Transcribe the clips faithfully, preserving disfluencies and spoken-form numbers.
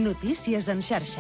Notícies en xarxa.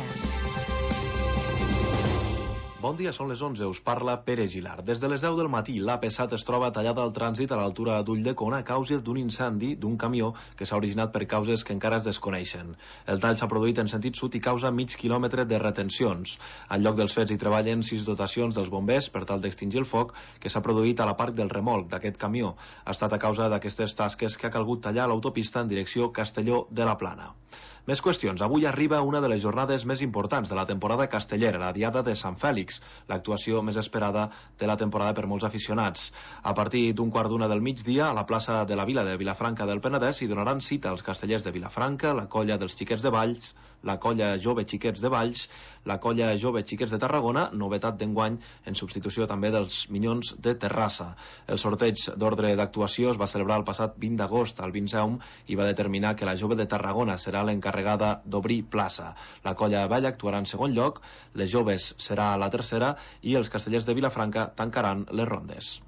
Bon dia, són les onze, us parla Pere Gilar. Des de les deu del matí, l'A P set es troba tallada al trànsit a l'altura d'Ulldecona a causa d'un incendi d'un camió que s'ha originat per causes que encara es desconeixen. El tall s'ha produït en sentit sud i causa mig quilòmetre de retencions. Al lloc dels fets hi treballen sis dotacions dels bombers per tal d'extingir el foc que s'ha produït a la part del remolc d'aquest camió. Ha estat a causa d'aquestes tasques que ha calgut tallar l'autopista en direcció Castelló de la Plana. Més qüestions. Avui arriba una de les jornades més importants de la temporada castellera, la Diada de Sant Fèlix, l'actuació més esperada de la temporada per molts aficionats. A partir d'un quart d'una del migdia, a la plaça de la Vila de Vilafranca del Penedès hi donaran cita els castellers de Vilafranca, la colla dels Xiquets de Valls, la colla Jove Xiquets de Valls, la colla Jove Xiquets de Tarragona, novetat d'enguany en substitució també dels Minyons de Terrassa. El sorteig d'ordre d'actuació es va celebrar el passat vint d'agost al Vinceum i va determinar que la Jove de Tarragona serà l'encarregada d'obrir plaça. La colla Vella actuarà en segon lloc, les Joves serà la tercera i els castellers de Vilafranca tancaran les rondes.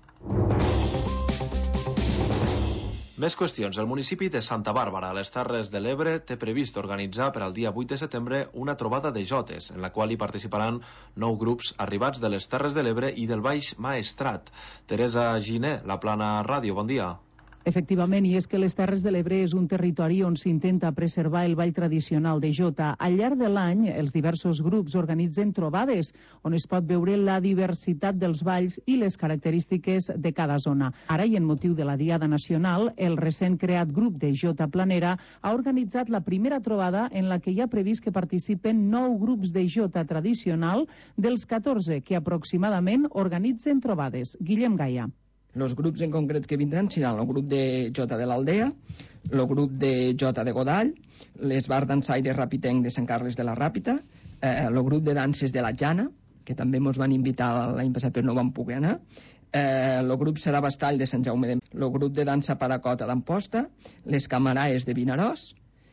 Més qüestions. El municipi de Santa Bàrbara, a les Terres de l'Ebre, té previst organitzar per al dia vuit de setembre una trobada de jotes, en la qual hi participaran nou grups arribats de les Terres de l'Ebre i del Baix Maestrat. Teresa Giner, La Plana Ràdio, bon dia. Efectivament, i és que les Terres de l'Ebre és un territori on s'intenta preservar el ball tradicional de jota. Al llarg de l'any, els diversos grups organitzen trobades on es pot veure la diversitat dels balls i les característiques de cada zona. Ara, i en motiu de la Diada Nacional, el recent creat grup de jota planera ha organitzat la primera trobada en la que hi ha previst que participen nou grups de jota tradicional dels catorze que aproximadament organitzen trobades. Guillem Gaia. Els grups en concret que vindran seran el grup de jota de l'Aldea, el grup de jota de Godall, les bar dansaires rapitenc de Sant Carles de la Ràpita, eh, el grup de danses de la Jana, que també ens van invitar l'any passat però no van poder anar, eh, el grup serà Bastall de Sant Jaume de... el grup de dansa Paracota d'Amposta, les Camaraes de Vinaròs,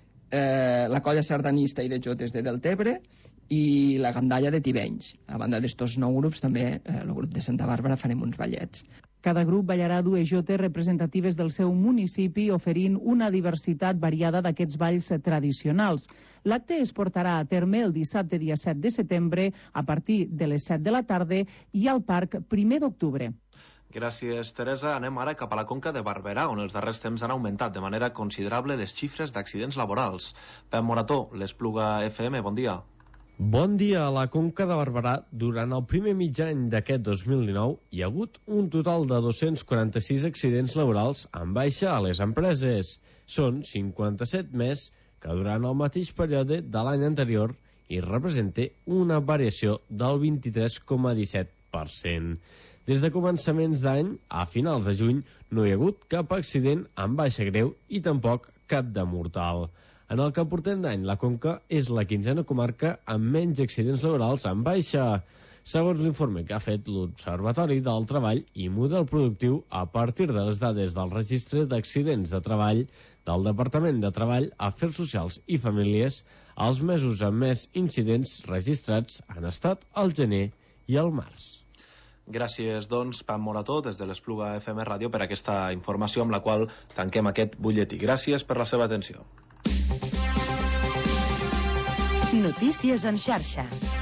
eh, la colla sardanista i de jotes de Deltebre i la gandalla de Tivenys. A banda d'estos nou grups també eh, el grup de Santa Bàrbara farem uns ballets. Cada grup ballarà dues jotes representatives del seu municipi, oferint una diversitat variada d'aquests balls tradicionals. L'acte es portarà a terme el dissabte dia set de setembre a partir de les set de la tarda i al Parc primer d'octubre. Gràcies, Teresa. Anem ara cap a la Conca de Barberà, on els darrers temps han augmentat de manera considerable les xifres d'accidents laborals. Pep Morató, l'Espluga F M, bon dia. Bon dia. A la Conca de Barberà, durant el primer mig any d'aquest dos mil dinou, hi ha hagut un total de dos-cents quaranta-sis accidents laborals en baixa a les empreses. Són cinquanta-set més que durant el mateix període de l'any anterior i representa una variació del vint-i-tres coma disset per cent. Des de començaments d'any a finals de juny no hi ha hagut cap accident en baixa greu i tampoc cap de mortal. En el que portem d'any, la Conca és la quinzena comarca amb menys accidents laborals en baixa, segons l'informe que ha fet l'Observatori del Treball i Model Productiu a partir de les dades del Registre d'Accidents de Treball del Departament de Treball, Afers Socials i Famílies. Els mesos amb més incidents registrats han estat el gener i el març. Gràcies, doncs, Pam Morató, des de l'Espluga F M Ràdio, per aquesta informació amb la qual tanquem aquest butlletí. Gràcies per la seva atenció. Notícies en xarxa.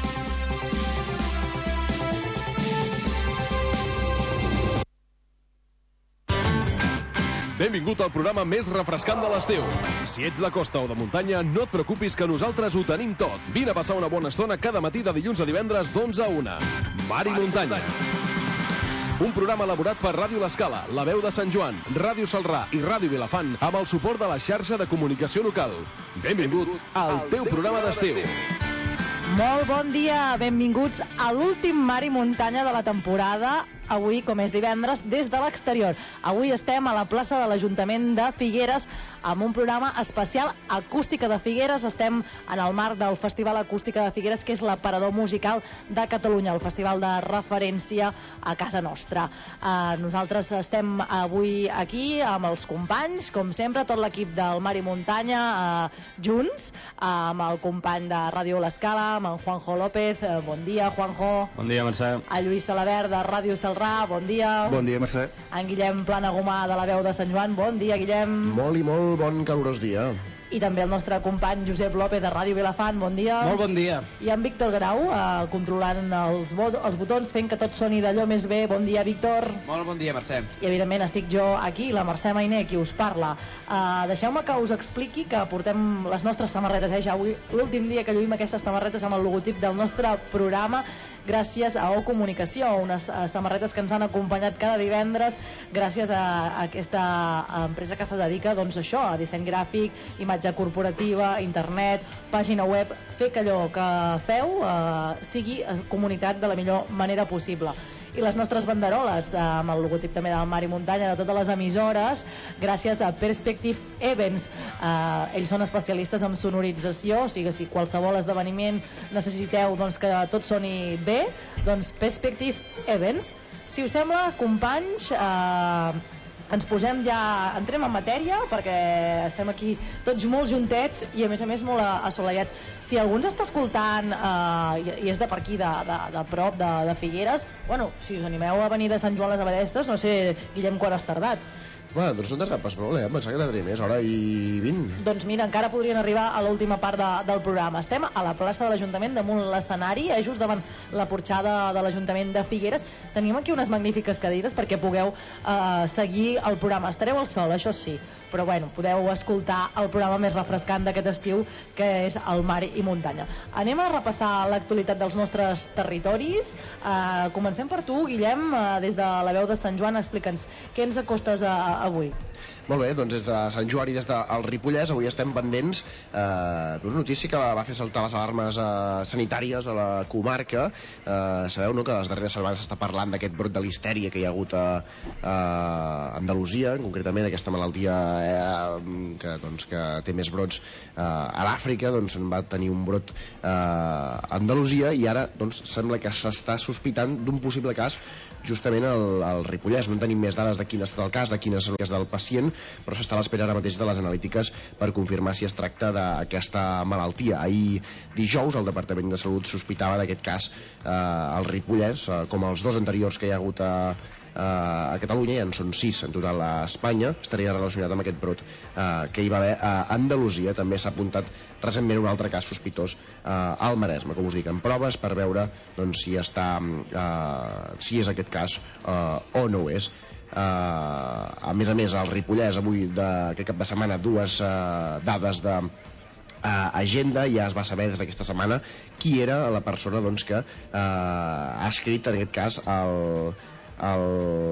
Benvingut al programa més refrescant de l'estiu. Si ets de costa o de muntanya, no et preocupis que nosaltres ho tenim tot. Vine a passar una bona estona cada matí de dilluns a divendres d'onze a una. Mar i muntanya. Un programa elaborat per Ràdio L'Escala, La Veu de Sant Joan, Ràdio Salrà i Ràdio Vilafant amb el suport de la xarxa de comunicació local. Benvingut al teu programa d'estiu. Molt bon dia, benvinguts a l'últim Mar i Muntanya de la temporada. Avui, com és divendres, des de l'exterior. Avui estem a la plaça de l'Ajuntament de Figueres amb un programa especial Acústica de Figueres. Estem en el marc del Festival Acústica de Figueres, que és l'aparador musical de Catalunya, el festival de referència a casa nostra. Uh, nosaltres estem avui aquí amb els companys, com sempre, tot l'equip del Mar i Muntanya uh, junts, uh, amb el company de Ràdio L'Escala, amb en Juanjo López. Uh, bon dia, Juanjo. Bon dia, Mercè. A Lluís Salabert, de Ràdio Salrà. Bon dia. Bon dia, Mercè. En Guillem Planagumà, de La Veu de Sant Joan. Bon dia, Guillem. Molt i molt bon calorós dia. i també el nostre company Josep López de Ràdio Vilafant. Bon dia. Molt bon dia. I en Víctor Grau, eh, controlant els, els botons, fent que tot soni d'allò més bé. Bon dia, Víctor. Molt bon dia, Mercè. I evidentment estic jo aquí, la Mercè Mainé, qui us parla. Uh, Deixeu-me que us expliqui que portem les nostres samarretes, eh? Ja avui, l'últim dia que lluïm aquestes samarretes amb el logotip del nostre programa, gràcies a O Comunicació, unes uh, samarretes que ens han acompanyat cada divendres gràcies a, a aquesta empresa que se dedica, doncs, això, a disseny gràfic, imatge corporativa, internet, pàgina web, fer que allò que feu uh, sigui comunitat de la millor manera possible. I les nostres banderoles, eh, amb el logotip també del Mar i Muntanya, de totes les emissores, gràcies a Perspective Events. Eh, ells són especialistes en sonorització, o sigui, si qualsevol esdeveniment necessiteu, doncs, que tot soni bé, doncs Perspective Events. Si us sembla, companys, eh, ens posem ja, entrem en matèria, perquè estem aquí tots molt juntets i a més a més molt assolellats. Si algú ens està escoltant eh, i és de per aquí, de, de, de prop de, de Figueres, bueno, si us animeu a venir de Sant Joan les Abadesses, no sé, Guillem, quan has tardat? Bueno, doncs no tarda pas molt, eh? Em pensava que tardaria més, hora i vint. Doncs mira, encara podrien arribar a l'última part de, del programa. Estem a la plaça de l'Ajuntament, damunt l'escenari, eh, just davant la porxada de l'Ajuntament de Figueres. Tenim aquí unes magnífiques cadires perquè pugueu eh, seguir el programa. Estareu al sol, això sí, però bueno, podeu escoltar el programa més refrescant d'aquest estiu, que és el Mar i Muntanya. Anem a repassar l'actualitat dels nostres territoris. Eh, comencem per tu, Guillem, eh, des de la veu de Sant Joan. Explica'ns què ens acostes a, a avui. Molt bé, doncs des de Sant Joan i des del Ripollès avui estem pendents eh, d'una notícia que va fer saltar les alarmes eh, sanitàries a la comarca. Eh, sabeu, no?, que les darreres setmanes s'està parlant d'aquest brot de l'histèria que hi ha hagut a, a Andalusia, concretament aquesta malaltia eh, que, doncs, que té més brots eh, a l'Àfrica, doncs en va tenir un brot eh, a Andalusia i ara doncs, sembla que s'està sospitant d'un possible cas justament al, al Ripollès. No en tenim més dades de quin ha estat el cas, de quines és del pacient, però s'està a l'espera ara mateix de les analítiques per confirmar si es tracta d'aquesta malaltia. Ahir dijous el Departament de Salut sospitava d'aquest cas eh, al Ripollès, eh, com els dos anteriors que hi ha hagut a, a Catalunya, ja en són sis en total a Espanya, estaria relacionat amb aquest brot eh, que hi va haver a Andalusia. També s'ha apuntat recentment un altre cas sospitós eh, al Maresme, com us dic, en proves per veure doncs, si està eh, si és aquest cas eh, o no ho és. Uh, a més a més, al Ripollès avui d'aquest cap de setmana dues uh, dades de uh, agenda. Ja es va saber des d'aquesta setmana qui era la persona doncs, que uh, ha escrit en aquest cas el, el,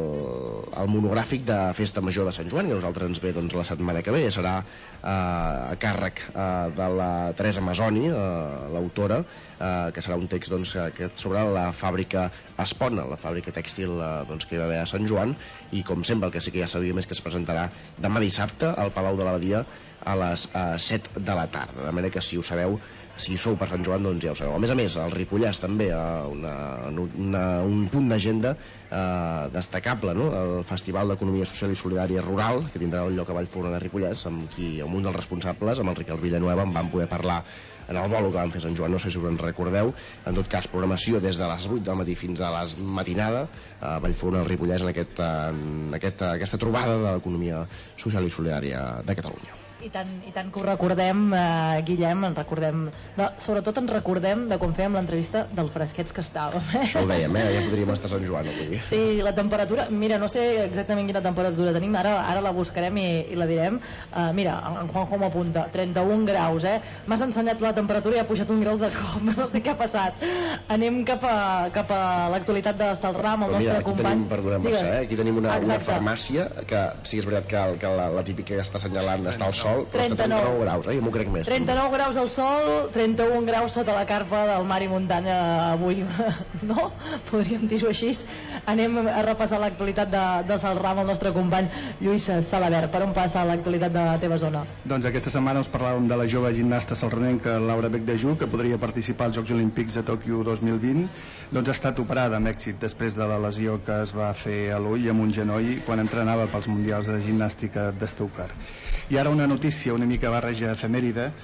el monogràfic de Festa Major de Sant Joan, que a nosaltres ens ve doncs, la setmana que ve. Serà uh, a càrrec uh, de la Teresa Masoni, uh, l'autora, Uh, que serà un text doncs, que sobre la fàbrica Espona, la fàbrica tèxtil uh, doncs, que hi va haver a Sant Joan, i com sempre el que sí que ja sabíem és que es presentarà demà dissabte al Palau de l'Abadia a les uh, set de la tarda, de manera que si ho sabeu, si sou per Sant Joan, doncs ja ho sabeu. A més a més, al Ripollès també uh, una, una, un punt d'agenda uh, destacable, no? El Festival d'Economia Social i Solidària Rural, que tindrà el lloc a Vallfogona de Ripollès, amb qui, amb un dels responsables, amb el Ricard Villanueva, en van poder parlar en el bolo que vam fer a Sant Joan, no sé si us en recordeu. En tot cas, programació des de les vuit del matí fins a les matinada a Vallfogona del Ripollès en, aquest, en aquest, aquesta trobada de l'economia social i solidària de Catalunya. I tant, i tant que ho recordem, eh, Guillem, en recordem, no, sobretot ens recordem de quan fèiem l'entrevista del fresquets que estàvem. Eh? Això ho dèiem, eh? Ja podríem estar a Sant Joan avui. Sí, la temperatura, mira, no sé exactament quina temperatura tenim, ara, ara la buscarem i, i la direm. Uh, mira, en Juanjo m'apunta, trenta-un graus, eh? M'has ensenyat la temperatura i ha pujat un grau de cop, no sé què ha passat. Anem cap a, cap a l'actualitat de Salrà amb el mira, nostre company. Tenim, perdona, Mercè, eh? Aquí tenim una, una farmàcia que sí que és veritat que, que la, la típica que està assenyalant està al sol, trenta-nou graus, eh? Jo m'ho crec més. trenta-nou graus al sol, trenta-un graus sota la carpa del Mar i Muntanya avui, no? Podríem dir-ho així. Anem a repassar l'actualitat de, de Salrà amb el nostre company Lluís Salabert. Per on passa l'actualitat de la teva zona? Doncs aquesta setmana us parlàvem de la jove gimnasta salranenca Laura Becdejú, que podria participar als Jocs Olímpics a Tòquio dos mil vint. Doncs ha estat operada amb èxit després de la lesió que es va fer a l'ull amb un genoll quan entrenava pels Mundials de Gimnàstica de Stuttgart. I ara una notícia una mica barreja efemèride.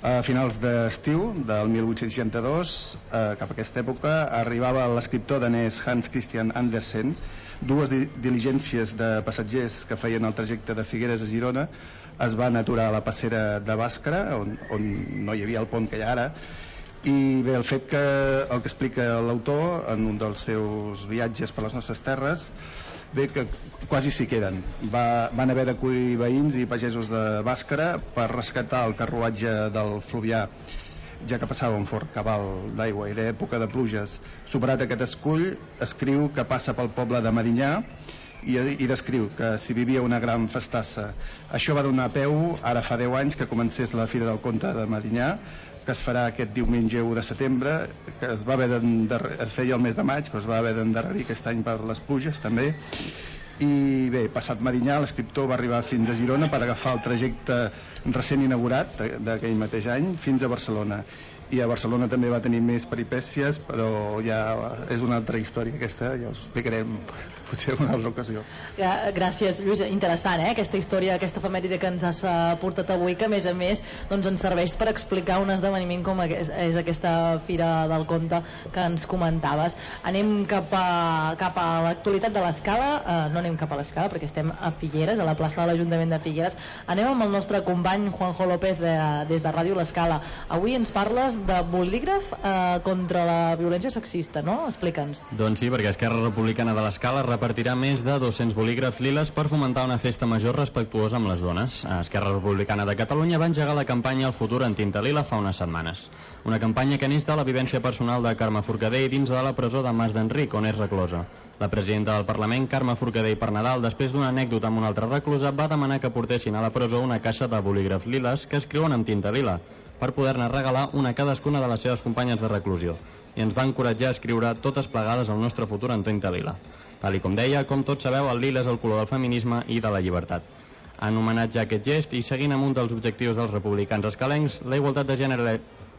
A finals d'estiu del mil vuit-cents seixanta-dos, eh, cap a aquesta època, arribava l'escriptor danès Hans Christian Andersen. Dues di diligències de passatgers que feien el trajecte de Figueres a Girona es van aturar a la passera de Bàscara, on, on no hi havia el pont que hi ha ara, i bé, el fet que el que explica l'autor en un dels seus viatges per les nostres terres, bé, que quasi s'hi queden. Va, van haver d'acollir veïns i pagesos de Bàscara per rescatar el carruatge del Fluvià, ja que passava un fort cabal d'aigua i d'època de pluges. Superat aquest escull, escriu que passa pel poble de Medinyà i, i descriu que s'hi vivia una gran festassa. Això va donar peu, ara fa deu anys, que comencés la Fira del Conte de Medinyà, que es farà aquest diumenge u de setembre, que es va haver es feia el mes de maig, però es va haver d'endarrerir aquest any per les pluges també. I bé, passat Medinyà, l'escriptor va arribar fins a Girona per agafar el trajecte recent inaugurat d'aquell mateix any fins a Barcelona. I a Barcelona també va tenir més peripècies, però ja és una altra història aquesta, ja us explicarem potser en una altra ocasió. Gràcies, Lluís, interessant, eh? Aquesta història, aquesta efemèride que ens has portat avui, que a més a més doncs, ens serveix per explicar un esdeveniment com és, és aquesta Fira del Conte que ens comentaves. Anem cap a, cap a l'actualitat de l'Escala, eh, no anem cap a l'Escala perquè estem a Figueres, a la plaça de l'Ajuntament de Figueres. Anem amb el nostre company Juanjo López de, des de Ràdio L'Escala. Avui ens parles de bolígraf eh, contra la violència sexista, no? Explica'ns. Doncs sí, perquè Esquerra Republicana de l'Escala repartirà més de dos-cents bolígrafs liles per fomentar una festa major respectuosa amb les dones. Esquerra Republicana de Catalunya va engegar la campanya El futur en tinta lila fa unes setmanes. Una campanya que neix de la vivència personal de Carme Forcadell dins de la presó de Mas d'Enric, on és reclosa. La presidenta del Parlament, Carme Forcadell per Nadal, després d'una anècdota amb una altra reclusa, va demanar que portessin a la presó una caixa de bolígrafs liles que escriuen amb tinta lila, per poder-ne regalar una a cadascuna de les seves companyes de reclusió, i ens va encoratjar a escriure totes plegades el nostre futur en tinta lila. Tal i com deia, com tots sabeu, el lila és el color del feminisme i de la llibertat. En homenatge a aquest gest i seguint amb un dels objectius dels republicans escalencs, la igualtat de gènere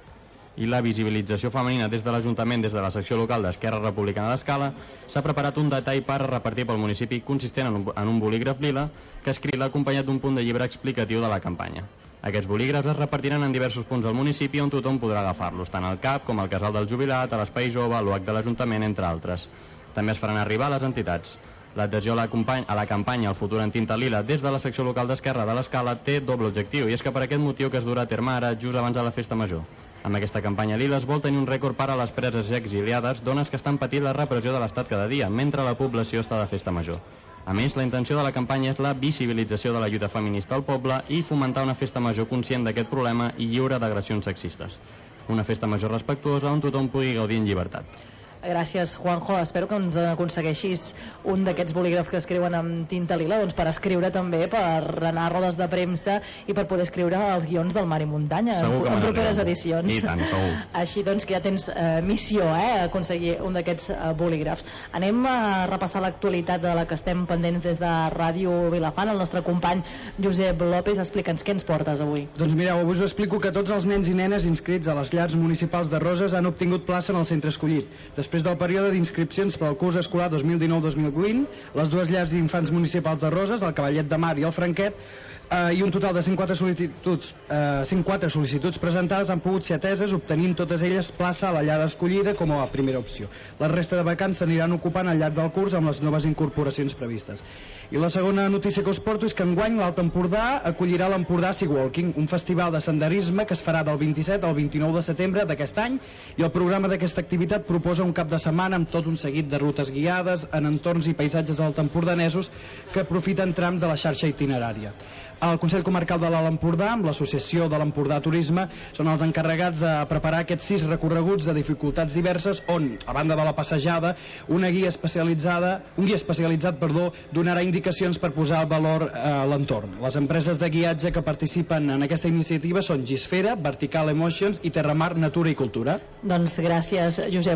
i la visibilització femenina des de l'Ajuntament, des de la secció local d'Esquerra Republicana d'Escala, s'ha preparat un detall per repartir pel municipi consistent en un, en un bolígraf lila que escriu acompanyat d'un punt de llibre explicatiu de la campanya. Aquests bolígrafs es repartiran en diversos punts del municipi on tothom podrà agafar-los, tant al C A P com al Casal del Jubilat, a l'Espai Jove, a l'U H de l'Ajuntament, entre altres. També es faran arribar a les entitats. L'adhesió a, la a la campanya El futur en tinta lila des de la secció local d'Esquerra de l'Escala té doble objectiu, i és que per aquest motiu que es durà a terme ara, just abans de la festa major. Amb aquesta campanya lila es vol tenir un rècord per a les preses i exiliades, dones que estan patint la repressió de l'Estat cada dia, mentre la població està de festa major. A més, la intenció de la campanya és la visibilització de la lluita feminista al poble i fomentar una festa major conscient d'aquest problema i lliure d'agressions sexistes. Una festa major respectuosa on tothom pugui gaudir en llibertat. Gràcies, Juanjo. Espero que ens aconsegueixis un d'aquests bolígrafs que escriuen amb tinta lila, doncs per escriure també, per anar a rodes de premsa i per poder escriure els guions del Mar i Muntanya en, en properes edicions. I tant, segur. Així doncs que ja tens eh, missió, eh, aconseguir un d'aquests eh, bolígrafs. Anem a repassar l'actualitat de la que estem pendents des de Ràdio Vilafant. El nostre company Josep López, explica'ns què ens portes avui. Doncs mireu, avui us explico que tots els nens i nenes inscrits a les llars municipals de Roses han obtingut plaça en el centre escollit. Després del període d'inscripcions per al curs escolar dos mil dinou dos mil vint, les dues llars d'infants municipals de Roses, el Cavallet de Mar i el Franquet, eh, i un total de cent quatre sol·licituds, eh, cent quatre sol·licituds presentades han pogut ser ateses, obtenint totes elles plaça a la llar escollida com a primera opció. La resta de vacants s'aniran ocupant al llarg del curs amb les noves incorporacions previstes. I la segona notícia que us porto és que enguany l'Alt Empordà acollirà l'Empordà Sea Walking, un festival de senderisme que es farà del vint-i-set al vint-i-nou de setembre d'aquest any, i el programa d'aquesta activitat proposa un cap de setmana amb tot un seguit de rutes guiades en entorns i paisatges altempordanesos que aprofiten trams de la xarxa itinerària. El Consell Comarcal de l'Alt Empordà, amb l'Associació de l'Empordà Turisme, són els encarregats de preparar aquests sis recorreguts de dificultats diverses on, a banda de la passejada, una guia especialitzada, un guia especialitzat perdó, donarà indicacions per posar el valor a l'entorn. Les empreses de guiatge que participen en aquesta iniciativa són Gisfera, Vertical Emotions i Terramar Natura i Cultura. Doncs gràcies, Josep López.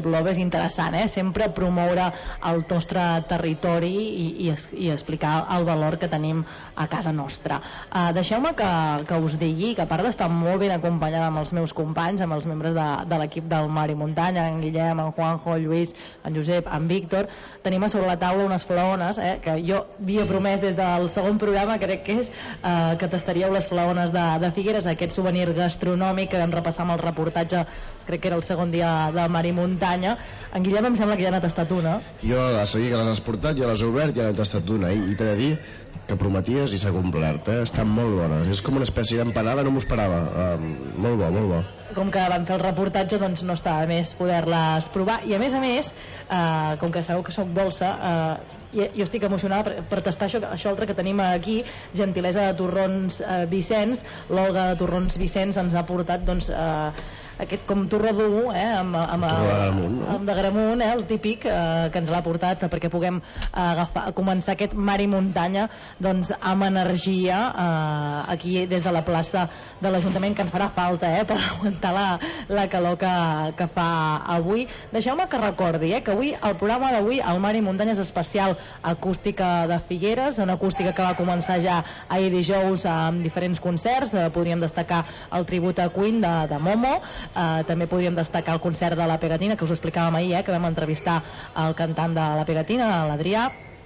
interessant, eh? Sempre promoure el nostre territori i, i, i explicar el valor que tenim a casa nostra. Uh, deixeu-me que, que us digui que a part d'estar molt ben acompanyada amb els meus companys, amb els membres de, de l'equip del Mar i Muntanya, en Guillem, en Juanjo, en Lluís, en Josep, en Víctor, tenim a sobre la taula unes flaones, eh, que jo havia promès des del segon programa, crec que és, eh, que tastaríeu les flaones de, de Figueres, aquest souvenir gastronòmic que vam repassar amb el reportatge, crec que era el segon dia del Mar i Muntanya. En Guillem em sembla que ja n'ha tastat una. Jo, a seguir que les has portat, ja les he obert, ja n'he tastat una, i, i t'he de dir que prometies i s'ha complert, eh? Estan molt bones, és com una espècie d'empanada, no m'ho esperava, uh, molt bo, molt bo. Com que van fer el reportatge, doncs no estava més poder-les provar, i a més a més, eh, com que sabeu que sóc dolça, eh, jo, jo estic emocionada per, per tastar això, això altre que tenim aquí, gentilesa de Torrons eh, Vicenç. L'Olga de Torrons Vicenç ens ha portat doncs, eh, aquest com torró dur, eh, amb, amb, amb, amb de Gramunt, eh, el típic, eh, que ens l'ha portat perquè puguem eh, agafar, començar aquest Mar i Muntanya doncs, amb energia eh, aquí des de la plaça de l'Ajuntament, que ens farà falta eh, per aguantar la, la calor que, que fa avui. Deixeu-me que recordi eh, que avui el programa d'avui, el Mar i Muntanya, és especial acústica de Figueres, una acústica que va començar ja ahir dijous amb diferents concerts. Eh, podríem destacar el tribut a Queen de, de Momo, eh, també podríem destacar el concert de la Pegatina, que us ho explicàvem ahir, eh, que vam entrevistar el cantant de la Pegatina, l'Adrià,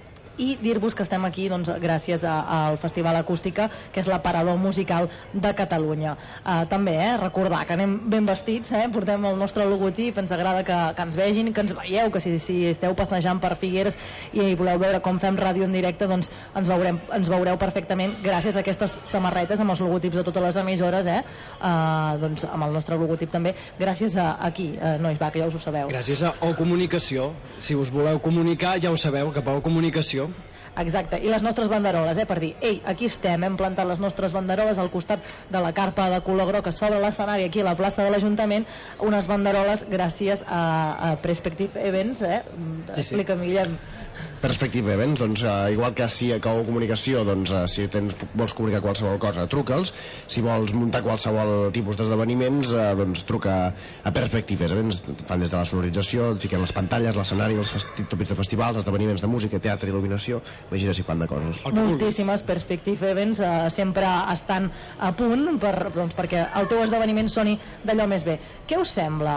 i dir-vos que estem aquí doncs, gràcies a, al Festival Acústica, que és l'aparador musical de Catalunya. Uh, també eh, recordar que anem ben vestits, eh, portem el nostre logotip, ens agrada que, que ens vegin, que ens veieu, que si, si esteu passejant per Figueres i voleu veure com fem ràdio en directe, doncs ens, veurem, ens veureu perfectament gràcies a aquestes samarretes amb els logotips de totes les emissores, eh, uh, doncs amb el nostre logotip també, gràcies a aquí, uh, nois, va, que ja us ho sabeu. Gràcies a O Comunicació, si us voleu comunicar ja ho sabeu, cap a O Comunicació. Exacte, i les nostres banderoles, eh, per dir, ei, aquí estem, hem plantat les nostres banderoles al costat de la carpa de color groc que s'obre l'escenari aquí a la plaça de l'Ajuntament, unes banderoles gràcies a, a Perspective Events, eh? Sí, sí. Explica'm, Guillem. Perspective Events, doncs, uh, igual que si a Cau Comunicació, doncs, uh, si tens, vols comunicar qualsevol cosa, truca'ls. Si vols muntar qualsevol tipus d'esdeveniments, uh, doncs truca a Perspective Events. Fan des de la sonorització, et fiquen les pantalles, l'escenari, els tòpics de festivals, esdeveniments de música, teatre, il·luminació, imagina si fan de coses. Moltíssimes Perspective Events uh, sempre estan a punt per, doncs, perquè el teu esdeveniment soni d'allò més bé. Què us sembla?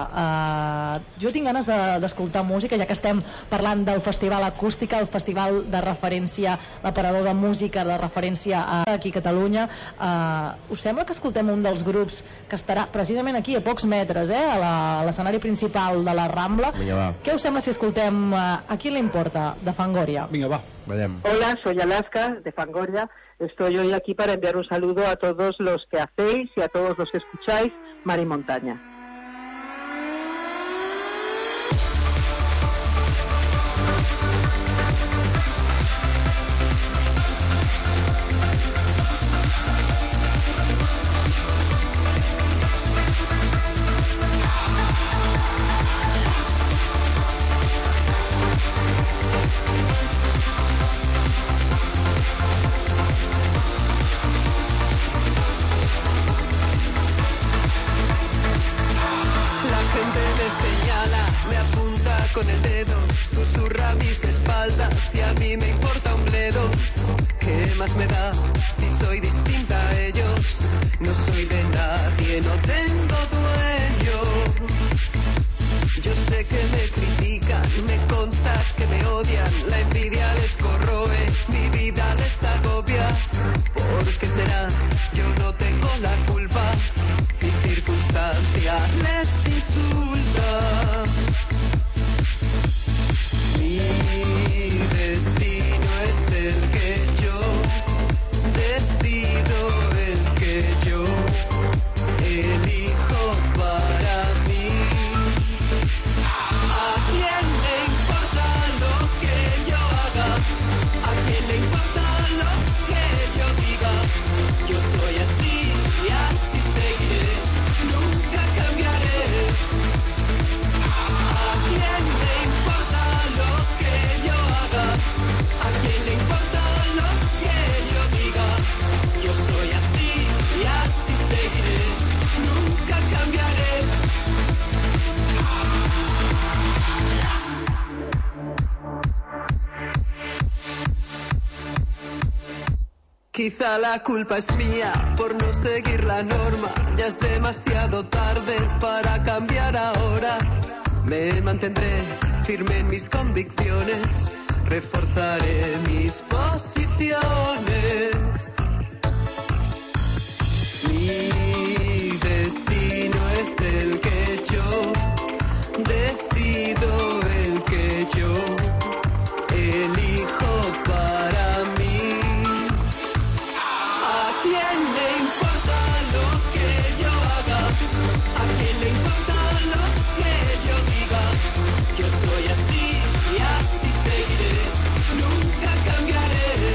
Uh, jo tinc ganes d'escoltar de, música, ja que estem parlant del Festival Acústica, el festival de referència, l'aparador de música de referència a, aquí a Catalunya. Uh, us sembla que escoltem un dels grups que estarà precisament aquí a pocs metres, eh, a l'escenari principal de la Rambla? Vinga, va. Què us sembla si escoltem uh, A qui le importa, de Fangoria? Vinga, va. Vayam. Hola, soy Alaska de Fangoria. Estoy hoy aquí para enviar un saludo a todos los que hacéis y a todos los que escucháis Mar y Montaña. Con el dedo, susurra mis espaldas y a mí me importa un bledo. ¿Qué más me da si soy distinta a ellos? No soy de nadie, no tengo dueño. Yo sé que me critican, me consta que me odian. La envidia les corroe, mi vida les agobia. ¿Por qué será? Yo no tengo la culpa. Mi circunstancia les insulta. Mi destino es el que yo decido, el que yo elijo para mí. ¿A quién le importa lo que yo haga? ¿A quién le importa lo que yo diga? Yo soy así y así. Quizá la culpa es mía por no seguir la norma. Ya es demasiado tarde para cambiar ahora. Me mantendré firme en mis convicciones. Reforzaré mis posiciones. Mi destino es el que yo decido, el que yo elijo para mí. ¿A quién le importa lo que yo haga? ¿A quién le importa lo que yo diga? Yo soy así y así seguiré, nunca cambiaré.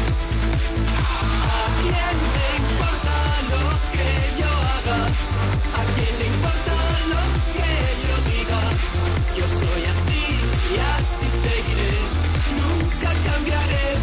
¿A quién le importa lo que yo haga? ¿A quién le importa lo que yo diga? Yo soy así y así seguiré, nunca cambiaré.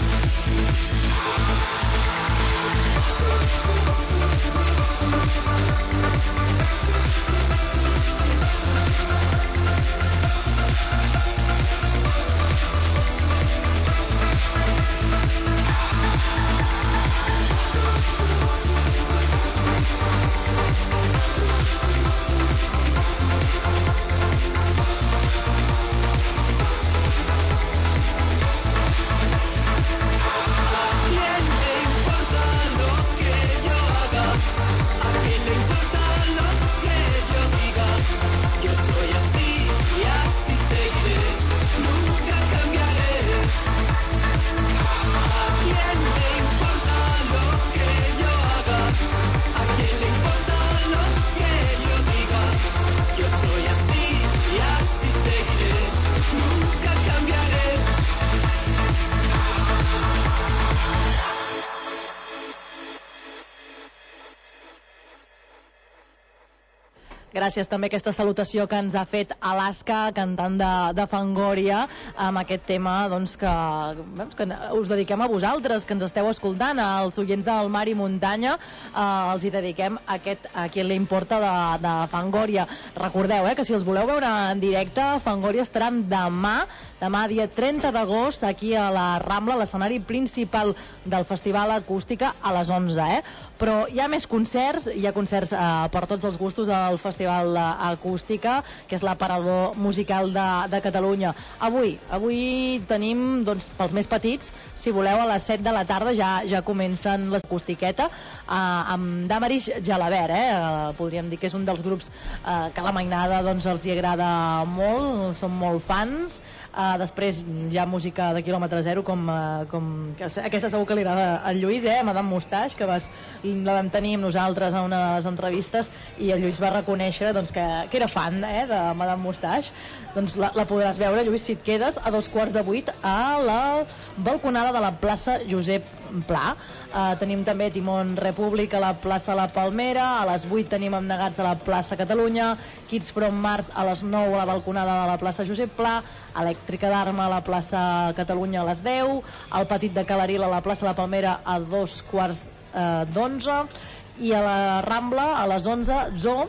Gràcies també a aquesta salutació que ens ha fet Alaska, cantant de, de Fangoria, amb aquest tema doncs, que, doncs, que us dediquem a vosaltres, que ens esteu escoltant, als oients del Mar i Muntanya, eh, els hi dediquem aquest, a qui li importa de, de Fangoria. Recordeu eh, que si els voleu veure en directe, Fangoria estaran demà, demà dia trenta d'agost, aquí a la Rambla, l'escenari principal del Festival Acústica, a les onze. Eh? Però hi ha més concerts, hi ha concerts eh, per tots els gustos al Festival Acústica, que és l'aparador musical de, de Catalunya. Avui, avui tenim, doncs, pels més petits, si voleu, a les set de la tarda ja, ja comencen l'Acustiqueta, eh, amb Damaris Jalabert, eh? eh? podríem dir que és un dels grups eh, que a la mainada doncs, els hi agrada molt, són molt fans. Uh, després hi ha música de quilòmetre zero, com, uh, com que aquesta segur que li agrada al Lluís, eh? Madame Moustache, que vas, la vam tenir amb nosaltres a unes entrevistes i el Lluís va reconèixer doncs, que, que era fan eh, de Madame Moustache. Doncs la, la podràs veure, Lluís, si et quedes, a dos quarts de vuit a la balconada de la plaça Josep Pla. Uh, tenim també Timon Repúblic a la plaça La Palmera, a les vuit tenim Abnegats a la plaça Catalunya, Kids from Mars a les nou a la balconada de la plaça Josep Pla, Elèctrica d'Arma a la plaça Catalunya a les deu, el Petit de Calaril a la plaça La Palmera a dos quarts eh, d'onze, i a la Rambla a les onze, Zoo,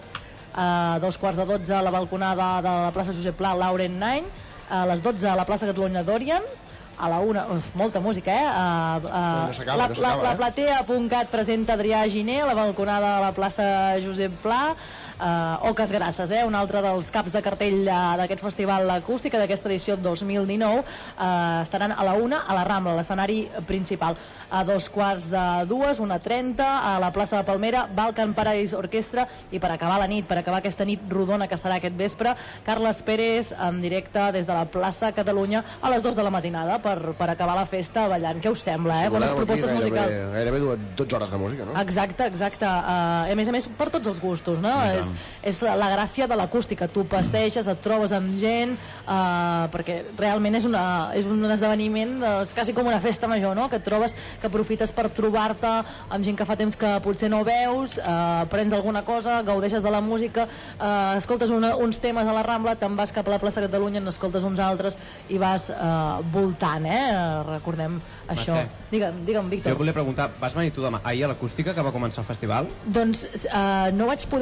a dos quarts de dotze a la balconada de la plaça Josep Pla, Lauren Nine, a les dotze a la plaça Catalunya Dorian, a la una, uf, molta música, eh? Uh, uh, no la, no la, la platea.cat presenta Adrià Giner, la balconada de la plaça Josep Pla, uh, Oques Grasses, eh? Un altre dels caps de cartell d'aquest festival acústic, d'aquesta edició dos mil dinou, uh, estaran a la una a la Rambla, l'escenari principal. A dos quarts de dues, una trenta, a la plaça de Palmera, Balkan Paradise Orquestra, i per acabar la nit, per acabar aquesta nit rodona que serà aquest vespre, Carles Pérez en directe des de la plaça Catalunya a les dues de la matinada, per, per acabar la festa ballant. Què us sembla, eh? Sí, bones propostes gairebé, musicals. Gairebé dotze hores de música, no? Exacte, exacte. Uh, a més a més, per tots els gustos, no? És, és la gràcia de l'acústica. Tu passeges, et trobes amb gent, uh, perquè realment és, una, és un esdeveniment, uh, és quasi com una festa major, no? Que et trobes, que aprofites per trobar-te amb gent que fa temps que potser no veus, uh, prens alguna cosa, gaudeixes de la música, uh, escoltes una, uns temes a la Rambla, te'n vas cap a la plaça Catalunya, n'escoltes uns altres i vas uh, voltant, eh? Recordem això. Digue'm, digue'm, Víctor. Jo volia preguntar, vas venir tu demà ahir a l'acústica que va començar el festival? Doncs uh, no vaig poder-me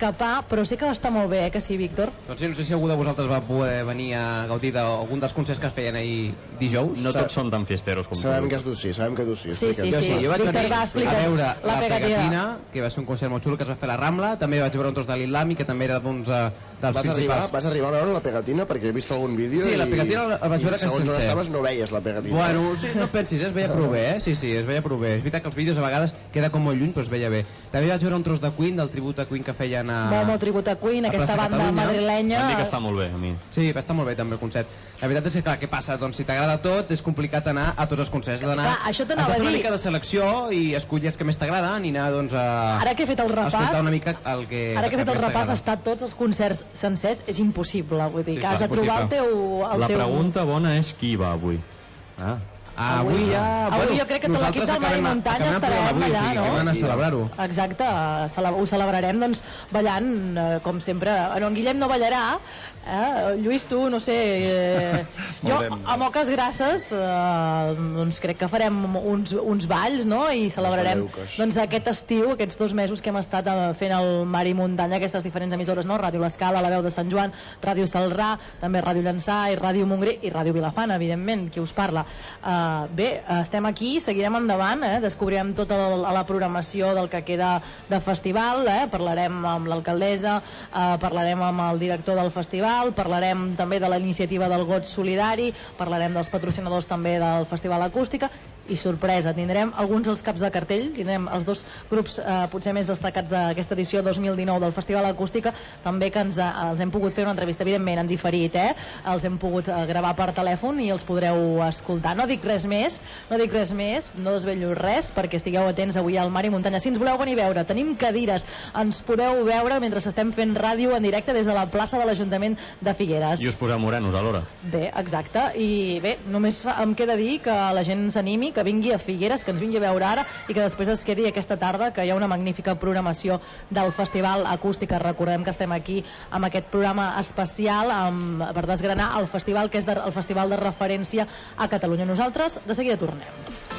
escapar, però sé que va estar molt bé, eh, que sí, Víctor? Doncs sí, no sé si algú de vosaltres va poder venir a gaudir d'algun dels concerts que es feien ahir dijous. No tots són tan fiesteros com tu. Sabem que tu sí, sabem que tu sí. Sí, sí, Jo sí, jo vaig Víctor, venir va, a explica'ns veure la la pegatina. Pegatina, que va ser un concert molt xulo que es va fer a la Rambla, també vaig veure un tros de l'Islami, que també era doncs, eh, dels Vas arribar, principals. vas arribar a veure la pegatina perquè he vist algun vídeo Sí, la i- pegatina la vaig i veure que segons on sencer. estaves no veies la pegatina. Bueno, sí, no pensis, eh? es veia prou bé, eh? Sí, sí, es veia prou bé. És veritat que els vídeos a vegades queda com molt lluny, però es veia bé. També vaig veure un tros de Queen, del tribut a Queen que feien a... Molt, molt tribut a Queen, a aquesta Plaça banda Catalunya. madrilenya. Em dic que està molt bé, a mi. Sí, va estar molt bé també el concert. La veritat és que, clar, què passa? Doncs si t'agrada tot, és complicat anar a tots els concerts. Has d'anar... Clar, això t'anava has de fer a una dir. mica de selecció i escollir els que més t'agraden i anar, doncs, a... Ara que he fet el repàs, escoltar una mica el que... Ara que he fet el més repàs, t'agrada. estar tots els concerts sencers és impossible. Vull dir, Sí, que has clar, de trobar el impossible. teu... El La teu... pregunta bona és qui va avui. Ah. Ah, avui ja... Avui bueno, jo crec que tot l'equip nosaltres del Mari acabem- Muntanya acabem el programa estarem avui, allà, o sigui, no? que vam anar a celebrar-ho. Exacte, cele- ho celebrarem doncs ballant, eh, com sempre. No, en Guillem no ballarà, eh? Lluís, tu, no sé... Eh, jo, a moques grasses, eh, doncs crec que farem uns, uns balls, no? I celebrarem doncs, aquest estiu, aquests dos mesos que hem estat eh, fent el Mari Muntanya, aquestes diferents emissores, no? Ràdio L'Escala, La Veu de Sant Joan, Ràdio Salrà, també Ràdio Llançà i Ràdio Montgrí i Ràdio Vilafant, evidentment, qui us parla. Eh, bé, estem aquí, seguirem endavant, eh? Descobrirem tota la, la programació del que queda de festival, eh? Parlarem amb l'alcaldessa, eh, parlarem amb el director del festival, parlarem també de la iniciativa del Got Solidari, parlarem dels patrocinadors també del Festival Acústica i sorpresa, tindrem alguns dels caps de cartell, tindrem els dos grups eh, potser més destacats d'aquesta edició dos mil dinou del Festival Acústica, també que ens, eh, els hem pogut fer una entrevista, evidentment en diferit, eh? Els hem pogut eh, gravar per telèfon i els podreu escoltar. No dic res més, no dic res més, no desvello res perquè estigueu atents avui al Mari Muntanya. Si ens voleu venir a veure, tenim cadires, ens podeu veure mentre estem fent ràdio en directe des de la plaça de l'Ajuntament de Figueres. I us poseu morenos alhora. Bé, exacte, i bé, només fa- em queda dir que la gent s'animi, que vingui a Figueres, que ens vingui a veure ara i que després es quedi aquesta tarda, que hi ha una magnífica programació del Festival Acústica. Recordem que estem aquí amb aquest programa especial amb, per desgranar el festival que és de, el festival de referència a Catalunya. Nosaltres de seguida tornem.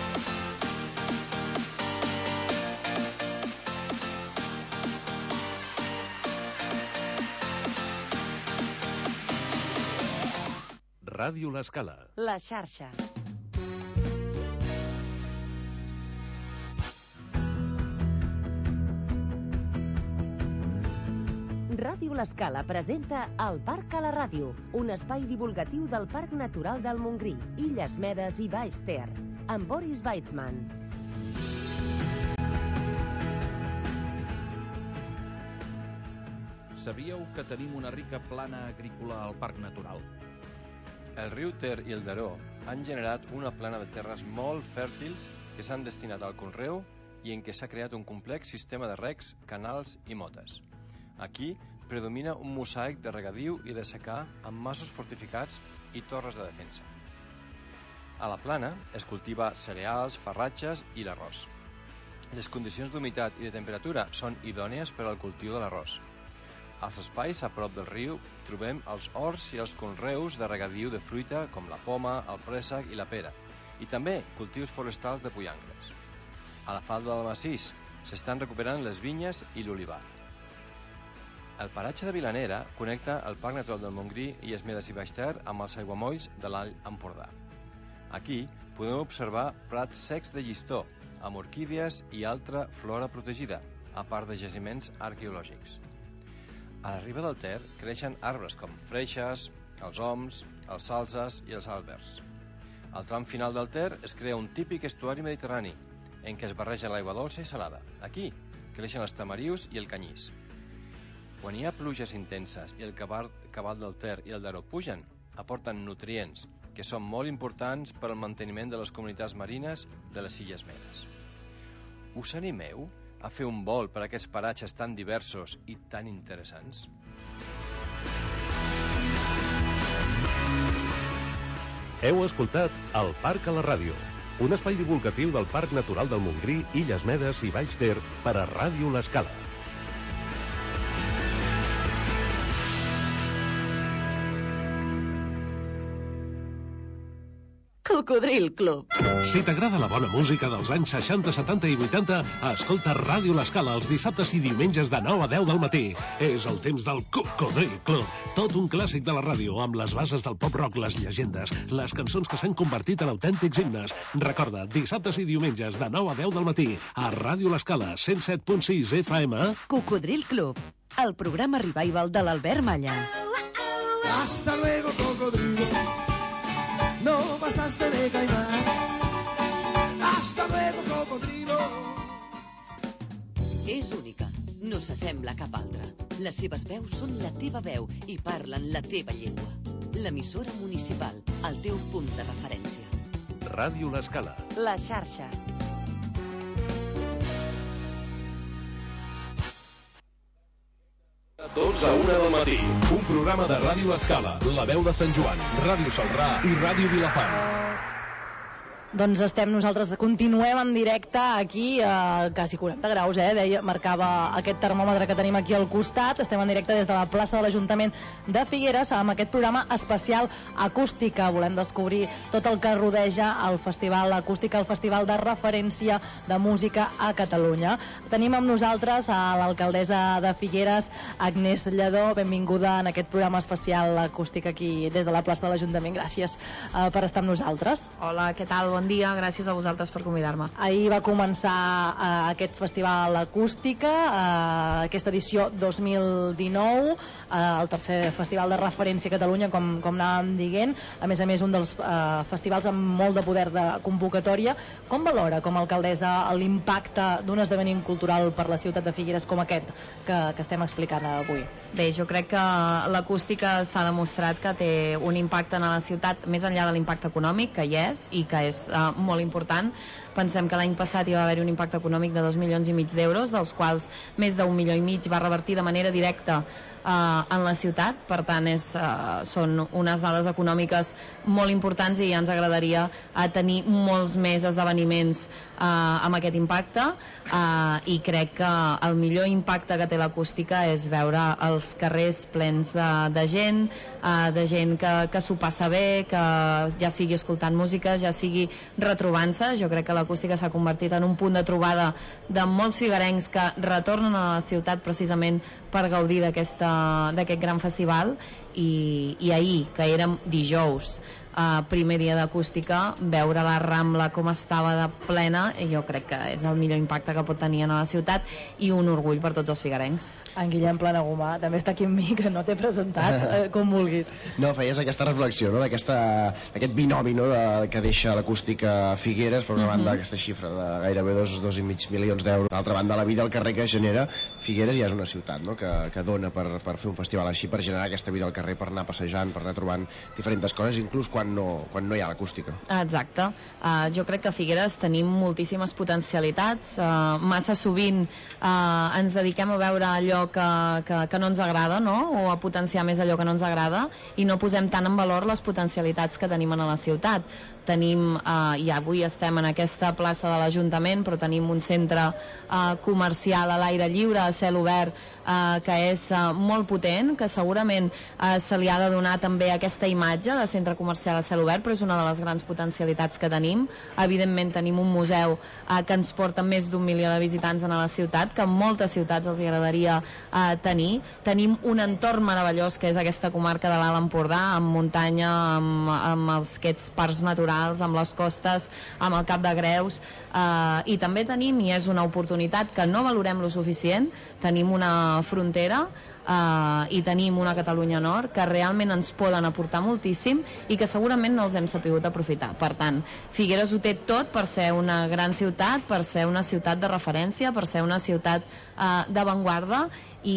Ràdio L'Escala. La xarxa. Ràdio L'Escala presenta El Parc a la Ràdio, un espai divulgatiu del Parc Natural del Montgrí, Illes Medes i Baix Ter, amb Boris Weitzman. Sabíeu que tenim una rica plana agrícola al Parc Natural? El riu Ter i el Daró han generat una plana de terres molt fèrtils que s'han destinat al conreu i en què s'ha creat un complex sistema de recs, canals i motes. Aquí predomina un mosaic de regadiu i de secà amb masos fortificats i torres de defensa. A la plana es cultiva cereals, farratges i l'arròs. Les condicions d'humitat i de temperatura són idònies per al cultiu de l'arròs. Als espais a prop del riu trobem els horts i els conreus de regadiu de fruita com la poma, el préssec i la pera, i també cultius forestals de pollancres. A la falda del massís s'estan recuperant les vinyes i l'olivar. El paratge de Vilanera connecta el Parc Natural del Montgrí i es Medes i Baix Ter amb els aiguamolls de l'Alt Empordà. Aquí podem observar prats secs de llistó, amb orquídies i altra flora protegida, a part de jaciments arqueològics. A la riba del Ter creixen arbres com freixes, els oms, els salzes i els àlbers. Al tram final del Ter es crea un típic estuari mediterrani, en què es barreja l'aigua dolça i salada. Aquí creixen els tamarius i el canyís. Quan hi ha pluges intenses i el cabal, cabal del Ter i el Daró pugen, aporten nutrients que són molt importants per al manteniment de les comunitats marines de les Illes Medes. Us animeu a fer un vol per aquests paratges tan diversos i tan interessants? Heu escoltat El Parc a la Ràdio, un espai divulgatiu del Parc Natural del Montgrí, Illes Medes i Baix Ter per a Ràdio L'Escala. Cocodril Club. Si t'agrada la bona música dels anys seixanta, setanta i vuitanta, escolta Ràdio L'Escala els dissabtes i diumenges de nou a deu del matí. És el temps del Cocodril Club. Tot un clàssic de la ràdio, amb les bases del pop-rock, les llegendes, les cançons que s'han convertit en autèntics himnes. Recorda, dissabtes i diumenges de nou a deu del matí, a Ràdio L'Escala, cent set punt sis F M. Cocodril Club, el programa revival de l'Albert Malla. Hasta luego, cocodrilo. No pasaste de caimán. Hasta luego, cocodrilo. És única, no s'assembla a cap altra. Les seves veus són la teva veu i parlen la teva llengua. L'emissora municipal, el teu punt de referència. Ràdio L'Escala. La xarxa. dotze a una del matí, un programa de Ràdio L'Escala, La Veu de Sant Joan, Ràdio Salrà i Ràdio Vilafant. Doncs estem nosaltres, continuem en directe aquí, a quasi quaranta graus, eh, deia, marcava aquest termòmetre que tenim aquí al costat. Estem en directe des de la plaça de l'Ajuntament de Figueres amb aquest programa especial Acústica. Volem descobrir tot el que rodeja el Festival Acústica, el festival de referència de música a Catalunya. Tenim amb nosaltres a l'alcaldessa de Figueres, Agnès Lledó. Benvinguda en aquest programa especial Acústica aquí des de la plaça de l'Ajuntament. Gràcies uh, per estar amb nosaltres. Hola, què tal? Bon dia, gràcies a vosaltres per convidar-me. Ahir va començar uh, aquest festival Acústica, uh, aquesta edició dos mil dinou, uh, el tercer festival de referència a Catalunya, com, com anàvem dient, a més a més un dels uh, festivals amb molt de poder de convocatòria. Com valora, com a alcaldessa, l'impacte d'un esdeveniment cultural per la ciutat de Figueres com aquest que, que estem explicant avui? Bé, jo crec que l'acústica està demostrat que té un impacte en la ciutat, més enllà de l'impacte econòmic, que hi és, i que és uh, molt important. Pensem que l'any passat hi va haver un impacte econòmic de dos milions i mig d'euros, dels quals més d'un milió i mig va revertir de manera directa eh, en la ciutat. Per tant, és, eh, són unes dades econòmiques molt importants i ja ens agradaria eh, tenir molts més esdeveniments eh, amb aquest impacte, eh, i crec que el millor impacte que té l'acústica és veure els carrers plens de, de gent, eh, de gent que, que s'ho passa bé, que ja sigui escoltant música, ja sigui retrobant-se. Jo crec que l'acústica s'ha convertit en un punt de trobada de molts figuerencs que retornen a la ciutat precisament per gaudir d'aquest gran festival. I, i ahir, que érem dijous, Uh, primer dia d'acústica, veure la Rambla com estava de plena, jo crec que és el millor impacte que pot tenir a la ciutat i un orgull per tots els figuerencs. En Guillem Planagumà també està aquí amb mi, que no t'he presentat, eh, com vulguis. No, feies aquesta reflexió, no?, d'aquest binomi, no?, de, que deixa l'acústica a Figueres, per una banda, uh -huh. aquesta xifra de gairebé dos, dos i mig milions d'euros. D'altra banda, la vida al carrer que genera Figueres ja és una ciutat, no?, que, que dona per, per fer un festival així, per generar aquesta vida al carrer, per anar passejant, per anar trobant diferents coses, inclús quan no, quan no hi ha l'acústica. Exacte. Uh, jo crec que a Figueres tenim moltíssimes potencialitats. Uh, massa sovint uh, ens dediquem a veure allò que, que, que no ens agrada, no?, o a potenciar més allò que no ens agrada, i no posem tant en valor les potencialitats que tenim a la ciutat. Tenim, eh, i avui estem en aquesta plaça de l'Ajuntament, però tenim un centre eh, comercial a l'aire lliure, a cel obert, eh, que és eh, molt potent, que segurament eh, se li ha de donar també aquesta imatge de centre comercial a cel obert, però és una de les grans potencialitats que tenim. Evidentment tenim un museu eh, que ens porta més d'un milió de visitants a la ciutat, que en moltes ciutats els agradaria eh, tenir. Tenim un entorn meravellós, que és aquesta comarca de l'Alt Empordà, amb muntanya, amb, amb els, aquests parcs naturals, amb les costes, amb el Cap de Greus, eh, i també tenim, i és una oportunitat que no valorem lo suficient, tenim una frontera Uh, i tenim una Catalunya Nord que realment ens poden aportar moltíssim i que segurament no els hem sapigut aprofitar. Per tant, Figueres ho té tot per ser una gran ciutat, per ser una ciutat de referència, per ser una ciutat uh, d'avantguarda,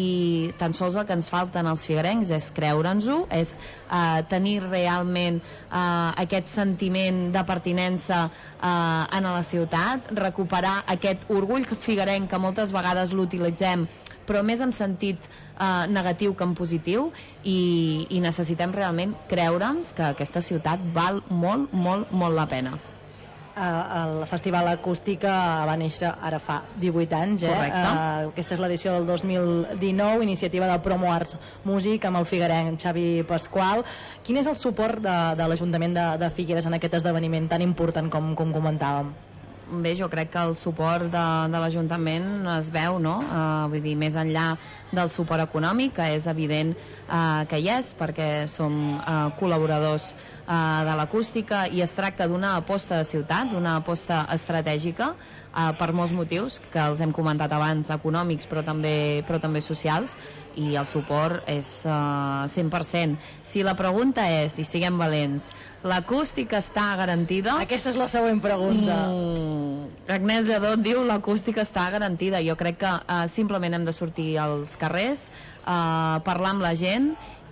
i tan sols el que ens falten als figuerencs és creure'ns-ho, és uh, tenir realment uh, aquest sentiment de pertinença uh, en la ciutat, recuperar aquest orgull figuerenc que moltes vegades l'utilitzem però més en sentit eh, negatiu que en positiu, i, i necessitem realment creure'ns que aquesta ciutat val molt, molt, molt la pena. el Festival Acústica va néixer ara fa divuit anys, eh? Correcte. Uh, aquesta és l'edició del dos mil dinou, iniciativa de Promo Arts Music amb el figuerenc Xavi Pasqual. Quin és el suport de, de l'Ajuntament de, de Figueres en aquest esdeveniment tan important com, com comentàvem? Bé, jo crec que el suport de, de l'Ajuntament es veu, no? Uh, vull dir, més enllà del suport econòmic, que és evident uh, que hi és, perquè som uh, col·laboradors uh, de l'acústica, i es tracta d'una aposta de ciutat, d'una aposta estratègica, uh, per molts motius, que els hem comentat abans, econòmics, però també, però també socials, i el suport és uh, cent per cent. Si la pregunta és, i siguem valents, l'acústica està garantida? Aquesta és la següent pregunta. Mm, Agnès Lledó diu l'acústica està garantida. Jo crec que uh, simplement hem de sortir als carrers, uh, parlar amb la gent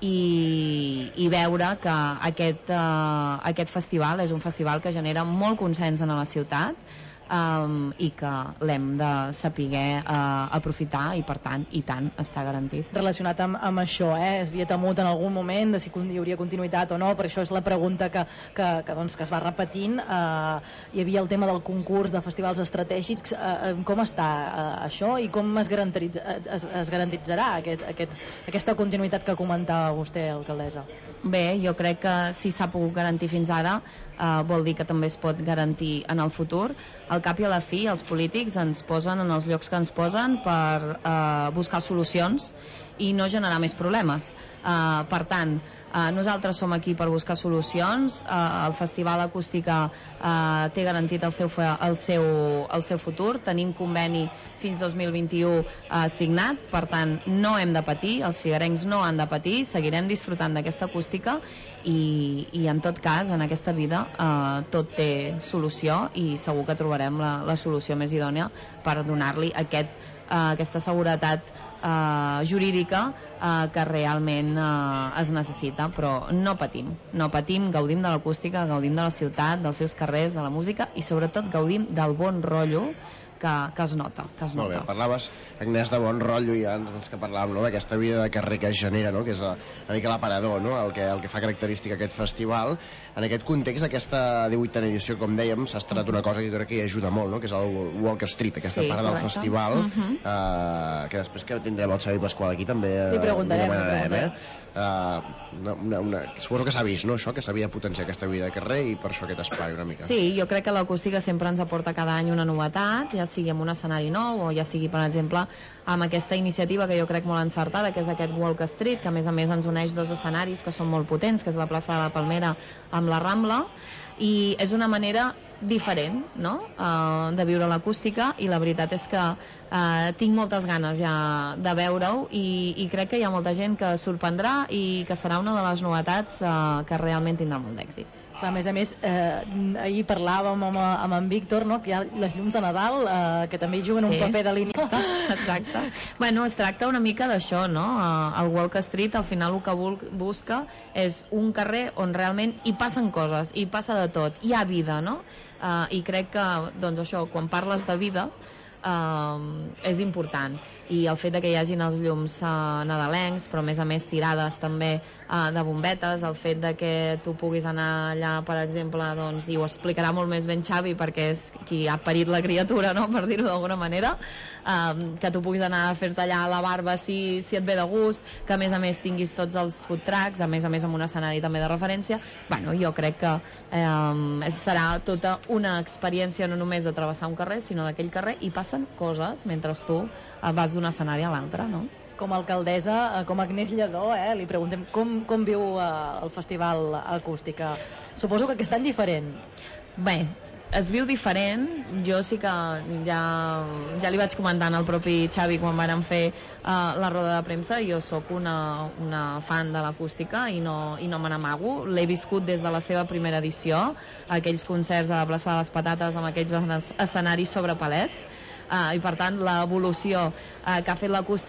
i, i veure que aquest, uh, aquest festival és un festival que genera molt consens en la ciutat, Um, i que l'hem de saber uh, aprofitar, i per tant, i tant, està garantit. Relacionat amb, amb això, eh? es havia temut en algun moment de si hi hauria continuïtat o no, per això és la pregunta que, que, que, doncs, que es va repetint. Uh, hi havia el tema del concurs de festivals estratègics. Uh, com està uh, això i com es, es, es garantitzarà aquest, aquest, aquesta continuïtat que comentava vostè, alcaldessa? Bé, jo crec que si s'ha pogut garantir fins ara, uh, vol dir que també es pot garantir en el futur. Al cap i a la fi, els polítics ens posen en els llocs que ens posen per uh, buscar solucions i no generar més problemes. Uh, per tant, uh, nosaltres som aquí per buscar solucions. Uh, el Festival Acústica uh, té garantit el seu, el, seu, el seu futur. Tenim conveni fins dos mil vint-i-u uh, signat, per tant, no hem de patir, els figuerencs no han de patir, seguirem disfrutant d'aquesta acústica i, i en tot cas, en aquesta vida, uh, tot té solució i segur que trobarem la, la solució més idònia per donar-li aquest, uh, aquesta seguretat Uh, jurídica uh, que realment uh, es necessita, però no patim, no patim, gaudim de l'acústica, gaudim de la ciutat, dels seus carrers, de la música i sobretot gaudim del bon rotllo que, que es nota, que es Molt nota. bé, parlaves, Agnès, de bon rotllo i abans que parlàvem, no?, d'aquesta vida de carrer que es genera, no?, que és una mica l'aparador, no?, el que, el que fa característica aquest festival. En aquest context, aquesta divuitena edició, com dèiem, s'ha estrenat una cosa que jo crec que hi ajuda molt, no?, que és el Walk Street, aquesta Sí, part del correcte. festival, Mhm. eh, que després que tindrem el Xavi Pasqual aquí també eh, Li preguntarem, li demanarem, li eh? Uh, una, una, una, suposo que s'ha vist, no?, això, que s'havia de potenciar aquesta vida de carrer i per això aquest espai una mica. Sí, jo crec que l'acústica sempre ens aporta cada any una novetat, ja sigui amb un escenari nou o ja sigui, per exemple, amb aquesta iniciativa que jo crec molt encertada, que és aquest Walk Street, que a més a més ens uneix dos escenaris que són molt potents, que és la plaça de la Palmera amb la Rambla, i és una manera diferent, no?, uh, de viure l'acústica, i la veritat és que uh, tinc moltes ganes ja de veure-ho i, i crec que hi ha molta gent que sorprendrà i que serà una de les novetats uh, que realment tindrà molt d'èxit. A més a més, eh, ahir parlàvem amb, amb en Víctor, no?, que hi ha les llums de Nadal, eh, que també hi juguen Sí. un paper de línia. Exacte. Bueno, es tracta una mica d'això, no? Uh, el Walk Street, al final, el que bul- busca és un carrer on realment hi passen coses, hi passa de tot, hi ha vida, no? Uh, I crec que, doncs això, quan parles de vida, uh, és important. I el fet de que hi hagin els llums uh, nadalencs, però a més a més tirades també uh, de bombetes, el fet de que tu puguis anar allà, per exemple, doncs, i ho explicarà molt més ben Xavi, perquè és qui ha parit la criatura, no?, per dir-ho d'alguna manera, um, que tu puguis anar a fer-te allà la barba si, si et ve de gust, que a més a més tinguis tots els food trucks, a més a més amb un escenari també de referència. Bueno, jo crec que um, serà tota una experiència no només de travessar un carrer, sinó d'aquell carrer i passen coses mentre tu uh, vas d'un escenari a l'altre, no? Com a alcaldessa, eh, com a Agnès Lledó, eh, li preguntem com, com viu eh, el Festival Acústica. Suposo que aquest any diferent. Bé, es viu diferent. Jo sí que ja, ja li vaig comentar al propi Xavi quan vàrem fer uh, la roda de premsa. Jo sóc una, una fan de l'acústica i no, i no me n'amago. L'he viscut des de la seva primera edició, aquells concerts a la plaça de les Patates amb aquells escenaris sobre palets. Uh, i per tant l'evolució uh, que ha fet l'acústica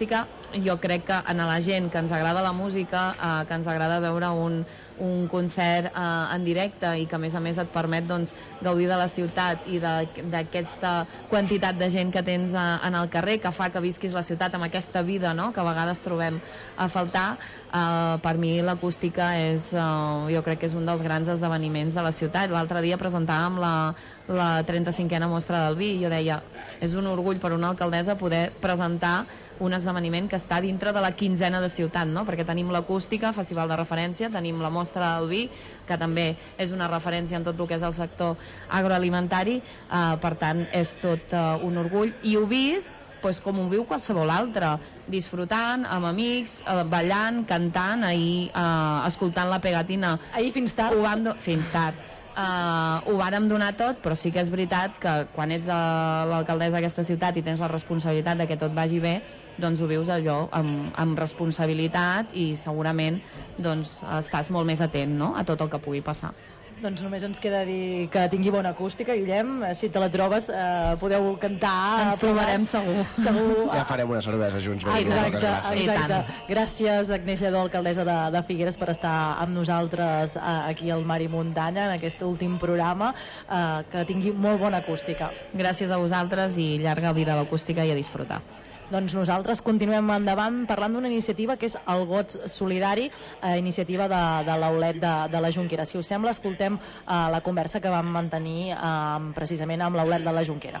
jo crec que en la gent que ens agrada la música, eh, que ens agrada veure un, un concert eh, en directe i que a més a més et permet doncs, gaudir de la ciutat i d'aquesta quantitat de gent que tens a, en el carrer, que fa que visquis la ciutat amb aquesta vida, no?, que a vegades trobem a faltar. Eh, per mi l'acústica és, eh, jo crec que és un dels grans esdeveniments de la ciutat. L'altre dia presentàvem la, la trenta-cinquena mostra del vi i jo deia, és un orgull per una alcaldessa poder presentar un esdeveniment que està dintre de la quinzena de ciutat, no? Perquè tenim l'acústica, festival de referència, tenim la mostra del vi, que també és una referència en tot el que és el sector agroalimentari, eh, per tant és tot eh, un orgull, i ho vist pues, com ho viu qualsevol altre, disfrutant, amb amics, eh, ballant, cantant, ahir eh, escoltant la pegatina. Ahir fins tard. Ho vam do... Fins tard. Uh, ho vàrem donar tot, però sí que és veritat que quan ets l'alcaldessa d'aquesta ciutat i tens la responsabilitat de que tot vagi bé, doncs ho vius allò amb, amb responsabilitat i segurament doncs, estàs molt més atent, no?, a tot el que pugui passar. Doncs només ens queda dir que tingui bona acústica, Guillem. Si te la trobes, eh, podeu cantar. Ens trobarem segur. segur. Ja farem una cervesa junts. Ah, exacte, exacte. Gràcies, Agnès Lledó, alcaldessa de, de Figueres, per estar amb nosaltres eh, aquí al Mar i Muntanya en aquest últim programa. Eh, que tingui molt bona acústica. Gràcies a vosaltres i llarga vida a l'acústica i a disfrutar. Doncs nosaltres continuem endavant parlant d'una iniciativa que és el Gots Solidari, eh, iniciativa de, de l'Aulet de, de la Jonquera. Si us sembla, escoltem eh, la conversa que vam mantenir eh, precisament amb l'Aulet de la Jonquera.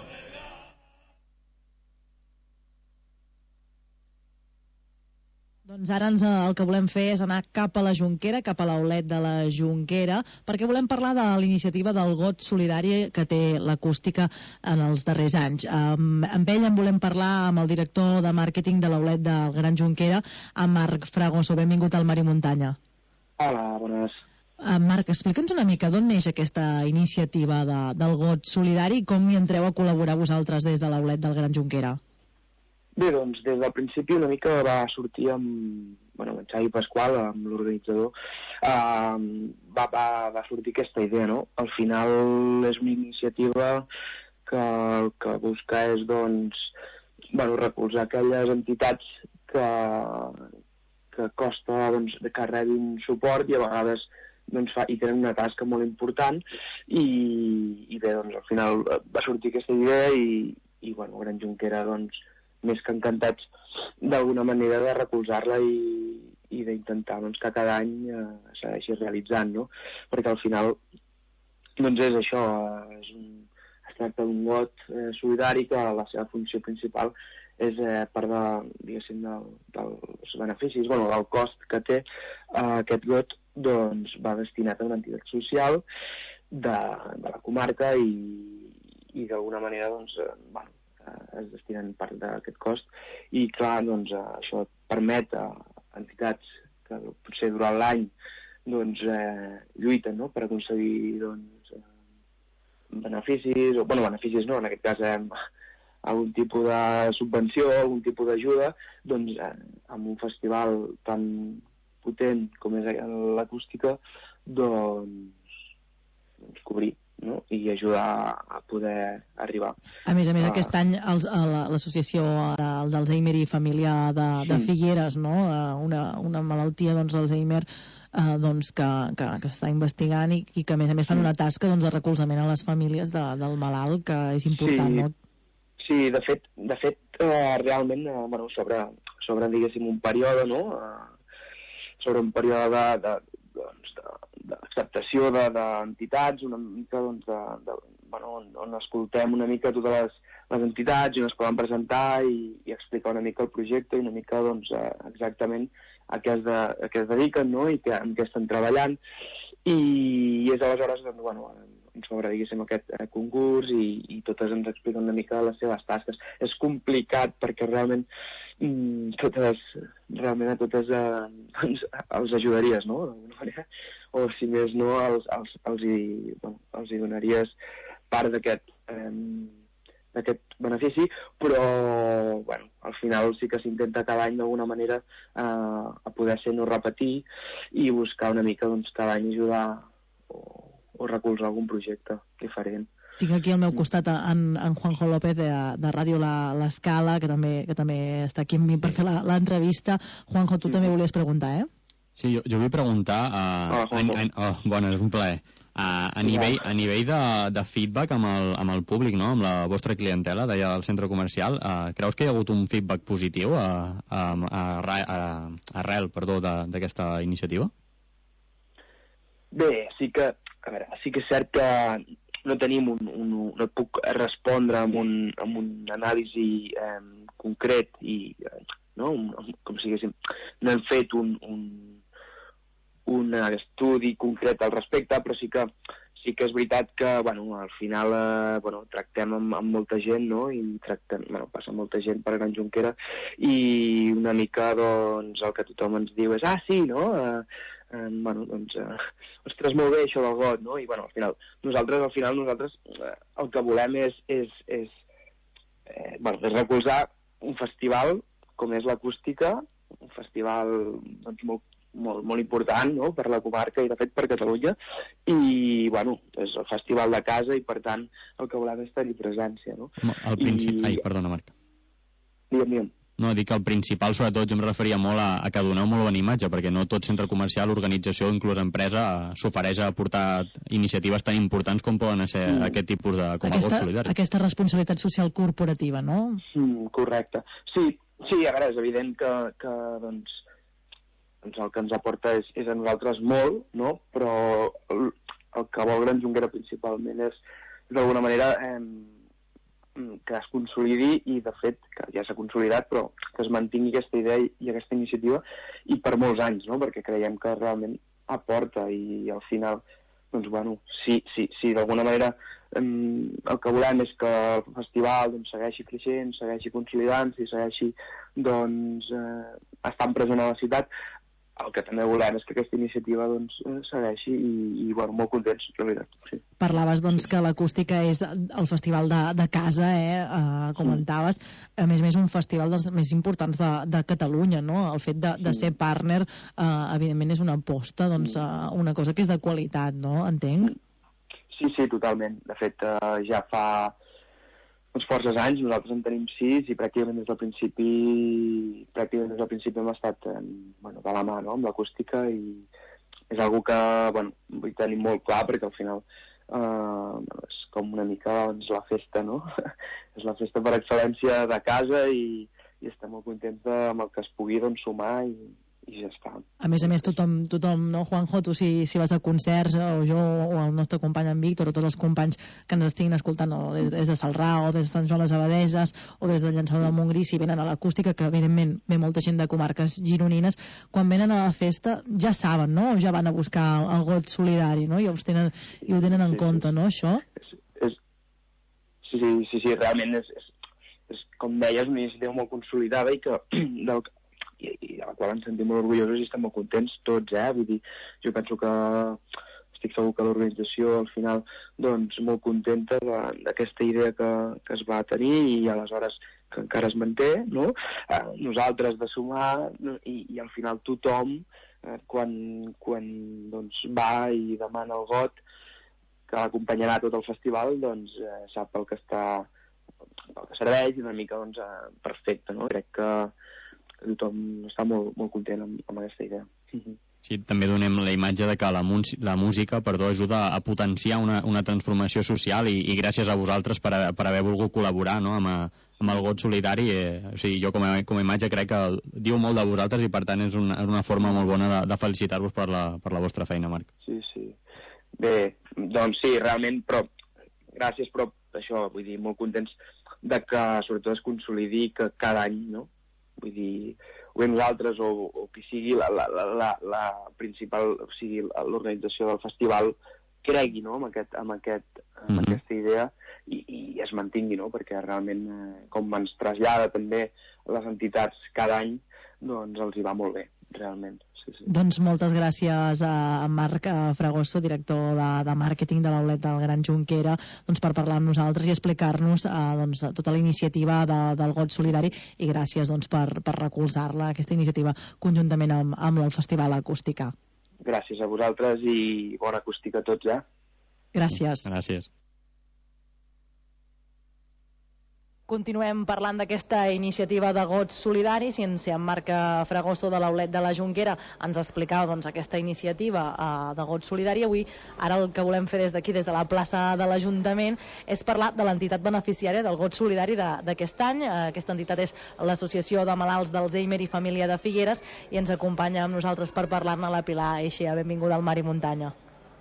Doncs ara ens, el que volem fer és anar cap a la Jonquera, cap a l'Aulet de la Jonquera, perquè volem parlar de l'iniciativa del Got Solidari que té l'acústica en els darrers anys. Um, amb ell en volem parlar amb el director de màrqueting de l'Aulet del Gran Jonquera, amb Marc Fragoso. Benvingut al Mar i Muntanya. Hola, bones. Uh, Marc, explica'ns una mica d'on neix aquesta iniciativa de, del Got Solidari i com hi entreu a col·laborar vosaltres des de l'Aulet del Gran Jonquera. Bé, doncs, des del principi una mica va sortir amb, bueno, amb Xavi Pasqual, amb l'organitzador, uh, va, va, va sortir aquesta idea, no? Al final és una iniciativa que el que busca és, doncs, bueno, recolzar aquelles entitats que, que costa, doncs, que rebin suport i a vegades doncs, fa, i tenen una tasca molt important i, i bé, doncs, al final va sortir aquesta idea i, i bueno, Gran Jonquera, doncs, més que encantats d'alguna manera de recolzar-la i, i d'intentar doncs, que cada any eh, segueixi realitzant, no? Perquè al final doncs és això, eh, és un, es tracta d'un got eh, solidari que la seva funció principal és eh, part de, diguéssim, de, dels beneficis, bueno, del cost que té eh, aquest got, doncs va destinat a una entitat social de, de la comarca i, i d'alguna manera doncs, eh, bueno, es destinen part d'aquest cost i clar, doncs això permet a entitats que potser durant l'any doncs eh, lluiten, no?, per aconseguir doncs eh, beneficis, o bueno, beneficis no, en aquest cas eh, algun tipus de subvenció, algun tipus d'ajuda, doncs eh, amb un festival tan potent com és l'acústica, doncs, doncs cobrir, no?, i ajudar a poder arribar. A més a més, aquest any els, l'associació el d'Alzheimer i família de, de Figueres, no?, una, una malaltia, doncs, d'Alzheimer eh, doncs, que, que, que s'està investigant i, i que a més a més fan una tasca doncs, de recolzament a les famílies de, del malalt, que és important, sí, no? Sí, de fet, de fet eh, realment, eh, bueno, sobre, sobre, diguéssim, un període, no?, eh, sobre un període de, de, doncs, de d'acceptació d'entitats, una mica doncs, de, de, bueno, on, on escoltem una mica totes les, les entitats i on es poden presentar i, i explicar una mica el projecte i una mica doncs, exactament a què es, de, a què es dediquen, no?, i que, en què estan treballant i, i és aleshores doncs, bueno, ens obre, diguéssim, aquest eh, concurs i, i totes ens expliquen una mica les seves tasques. És complicat perquè realment mm, totes, realment a totes eh, doncs, els ajudaries, no?, d'alguna manera, o si més no, els, els, els, hi, bueno, els hi donaries part d'aquest eh, d'aquest benefici, però bueno, al final sí que s'intenta cada any d'alguna manera eh, a poder ser no repetir i buscar una mica doncs, cada any ajudar o, o recolzar algun projecte diferent. Tinc aquí al meu costat en, en Juanjo López de, de Ràdio La, L'Escala, que també, que també està aquí amb mi per fer l'entrevista. Juanjo, tu mm. també volies preguntar, eh? Sí, jo, jo vull preguntar... Uh, oh, en, en, oh, bueno, és un plaer. Uh, a nivell, a nivell de, de feedback amb el, amb el públic, no? Amb la vostra clientela d'allà del centre comercial, uh, creus que hi ha hagut un feedback positiu a, a, a, a, arrel perdó, d'aquesta iniciativa? Bé, sí que, a veure, sí que és cert que no tenim un, un, no puc respondre amb un, amb un anàlisi eh, concret i, eh, no? Un, com si haguéssim, no hem fet un, un un estudi concret al respecte, però sí que sí que és veritat que, bueno, al final eh, bueno, tractem amb, amb molta gent, no? I tractem, bueno, passa molta gent per Gran Jonquera i una mica, doncs, el que tothom ens diu és, ah, sí, no? Eh, eh, bueno, doncs, eh, ostres, molt bé això del got, no? I, bueno, al final, nosaltres, al final, nosaltres eh, el que volem és, és, és, eh, bueno, és recolzar un festival com és l'Acústica, un festival, doncs, molt molt, molt important, no?, per la comarca i de fet per Catalunya, i bueno, és el festival de casa i per tant el que volem és tenir presència, no? El principi... I... Ai, perdona, Marc. Digue'm, digue'm. No, dic que el principal, sobretot, jo em referia molt a, a que doneu molt bona imatge, perquè no tot centre comercial, organització, inclús empresa, s'ofereix a portar iniciatives tan importants com poden ser mm. aquest tipus de... com aquesta, a vot solidari. Aquesta responsabilitat social corporativa, no? Mm, correcte. Sí, sí, a veure, és evident que, que doncs, doncs el que ens aporta és, és a nosaltres molt, no? Però el, el que vol Gran Jonquera principalment és, d'alguna manera, eh, que es consolidi i, de fet, que ja s'ha consolidat, però que es mantingui aquesta idea i, i aquesta iniciativa i per molts anys, no? Perquè creiem que realment aporta i al final, doncs, bueno, sí, sí, sí, d'alguna manera eh, el que volem és que el festival doncs, segueixi creixent, segueixi consolidant-se i segueixi, doncs, eh, estant present a la ciutat. El que també volem és que aquesta iniciativa doncs, segueixi i, i bueno, molt contents, la veritat. Sí. Parlaves doncs, que l'Acústica és el festival de, de casa, eh? Uh, comentaves. A més a més, un festival dels més importants de, de Catalunya, no? El fet de, de ser partner, uh, evidentment, és una aposta, doncs, uh, una cosa que és de qualitat, no? Entenc? Sí, sí, totalment. De fet, uh, ja fa uns forces anys, nosaltres en tenim sis i pràcticament des del principi pràcticament des del principi hem estat en, bueno, de la mà, no?, amb l'Acústica i és algo que, bueno, vull tenir molt clar perquè al final eh, és com una mica doncs, la festa, no? És la festa per excel·lència de casa i, i estem molt contents de, amb el que es pugui doncs, sumar i, i ja està. A més a més, tothom, tothom no, Juanjo, tu si, si vas a concerts, o jo, o el nostre company en Víctor, o tots els companys que ens estiguin escoltant, o des, des de Salrà, o des de Sant Joan les Abadeses, o des del Llançador del Montgrí, si venen a l'Acústica, que evidentment ve molta gent de comarques gironines, quan venen a la festa ja saben, no?, o ja van a buscar el, el got solidari, no?, i, tenen, i ho tenen en sí, compte, no?, això? És, és, sí, sí, sí, sí, realment és, és, és, com deies, una iniciativa molt consolidada i que del I, i a la qual ens sentim molt orgullosos i estem molt contents tots, eh? Vull dir, jo penso que estic segur que l'organització al final, doncs, molt contenta d'aquesta idea que, que es va tenir i aleshores que encara es manté, no? Eh, nosaltres de sumar i, i al final tothom, eh, quan, quan doncs, va i demana el got que l'acompanyarà tot el festival, doncs eh, sap el que està, el que serveix i una mica, doncs, eh, perfecte, no? Crec que tothom està molt, molt content amb, amb aquesta idea. Sí, també donem la imatge de que la, la música perdó, ajuda a potenciar una, una transformació social i, i gràcies a vosaltres per, a, per haver volgut col·laborar, no?, amb, a, amb el got solidari. Eh, o sigui, jo com a, com a imatge crec que diu molt de vosaltres i per tant és una, una forma molt bona de, de felicitar-vos per la, per la vostra feina, Marc. Sí, sí. Bé, doncs sí, realment, però gràcies, però això, vull dir, molt contents de que sobretot es consolidi que cada any, no?, vull dir, o bé nosaltres o, o qui sigui la, la, la, la principal, o sigui, l'organització del festival cregui, no?, amb, aquest, amb, aquest, amb mm-hmm. aquesta idea i, i es mantingui, no?, perquè realment eh, com ens trasllada també les entitats cada any, doncs els hi va molt bé, realment. Sí, sí. Doncs moltes gràcies a Marc Fragoso, director de, de màrqueting de l'Aulet del Gran Jonquera, doncs per parlar amb nosaltres i explicar-nos eh, doncs, tota la iniciativa de, del got solidari i gràcies doncs, per, per recolzar-la, aquesta iniciativa, conjuntament amb, amb el Festival Acústica. Gràcies a vosaltres i bona acústica a tots, eh? Gràcies. Gràcies. Continuem parlant d'aquesta iniciativa de gots solidaris i en si en Marca Fragoso de l'Aulet de la Jonquera ens explicava doncs, aquesta iniciativa uh, de gots solidari. Avui, ara el que volem fer des d'aquí, des de la plaça de l'Ajuntament, és parlar de l'entitat beneficiària del got solidari d'aquest any. Uh, aquesta entitat és l'Associació de Malalts d'Alzheimer i Família de Figueres i ens acompanya amb nosaltres per parlar-ne la Pilar Eixea. Benvinguda al Mar i Muntanya.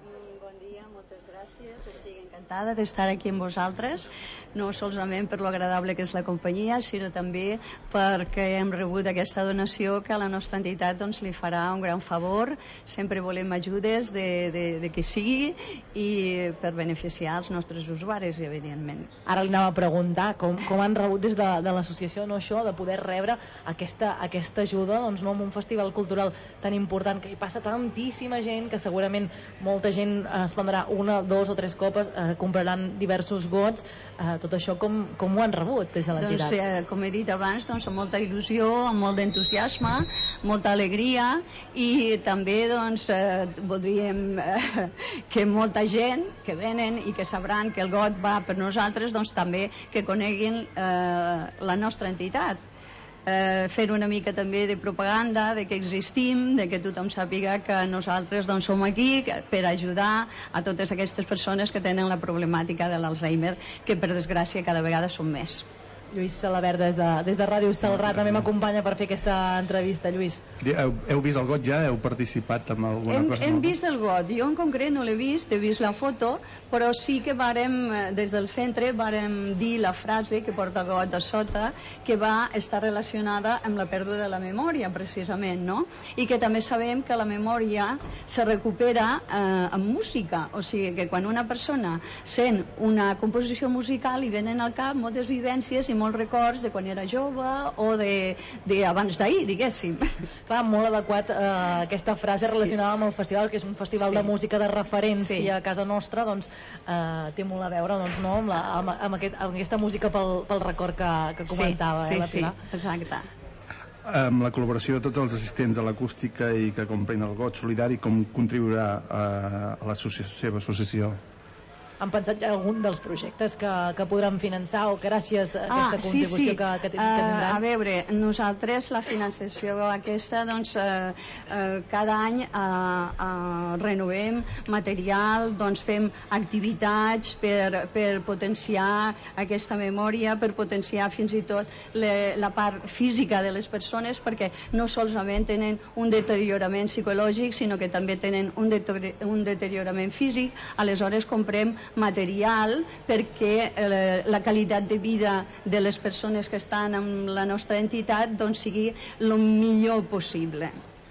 Encantada d'estar aquí amb vosaltres, no solament per lo agradable que és la companyia, sinó també perquè hem rebut aquesta donació que a la nostra entitat doncs, li farà un gran favor. Sempre volem ajudes de, de, de qui sigui i per beneficiar els nostres usuaris, evidentment. Ara li anava a preguntar com, com han rebut des de, de l'associació no, això de poder rebre aquesta, aquesta ajuda doncs, no, en un festival cultural tan important que hi passa tantíssima gent que segurament molta gent es prendrà una, dos o tres copes, eh, compraran diversos gots, eh, tot això com, com ho han rebut des de l'entitat? Doncs, eh, com he dit abans, doncs, amb molta il·lusió, amb molt d'entusiasme, molta alegria i també doncs, eh, voldríem eh, que molta gent que venen i que sabran que el got va per nosaltres, doncs també que coneguin eh, la nostra entitat. Eh, fer una mica també de propaganda de que existim, de que tothom sàpiga que nosaltres doncs, som aquí per ajudar a totes aquestes persones que tenen la problemàtica de l'Alzheimer, que per desgràcia cada vegada són més. Lluís Salabert, des de, des de Ràdio Salrà, també m'acompanya per fer aquesta entrevista. Lluís. Heu, heu vist el got ja? Heu participat en alguna hem, cosa? Hem vist el got. Jo en concret no l'he vist, he vist la foto, però sí que vàrem, des del centre, vàrem dir la frase que porta got a sota, que va estar relacionada amb la pèrdua de la memòria, precisament, no? I que també sabem que la memòria se recupera eh, amb música, o sigui que quan una persona sent una composició musical li venen al cap moltes vivències i molts records de quan era jove o d'abans d'ahir, diguéssim. Clar, molt adequat eh, aquesta frase sí. relacionada amb el festival, que és un festival sí. de música de referència sí. a casa nostra, doncs eh, té molt a veure doncs, no, amb, la, amb, amb, aquest, amb aquesta música pel, pel record que, que comentava sí, eh, la sí, Pilar. Sí, exacte. Amb la col·laboració de tots els assistents de l'acústica i que compren el got solidari, com contribuirà a, a la seva associació? Han pensat ja algun dels projectes que, que podran finançar o gràcies a aquesta ah, contribució sí, sí. que, que, que tindran? Uh, a veure, nosaltres la finançació aquesta, doncs, uh, uh, cada any uh, uh, renovem material, doncs fem activitats per, per potenciar aquesta memòria, per potenciar fins i tot le, la part física de les persones, perquè no solament tenen un deteriorament psicològic, sinó que també tenen un, un deteriorament físic. Aleshores comprem material perquè eh, la qualitat de vida de les persones que estan en la nostra entitat doncs sigui el millor possible.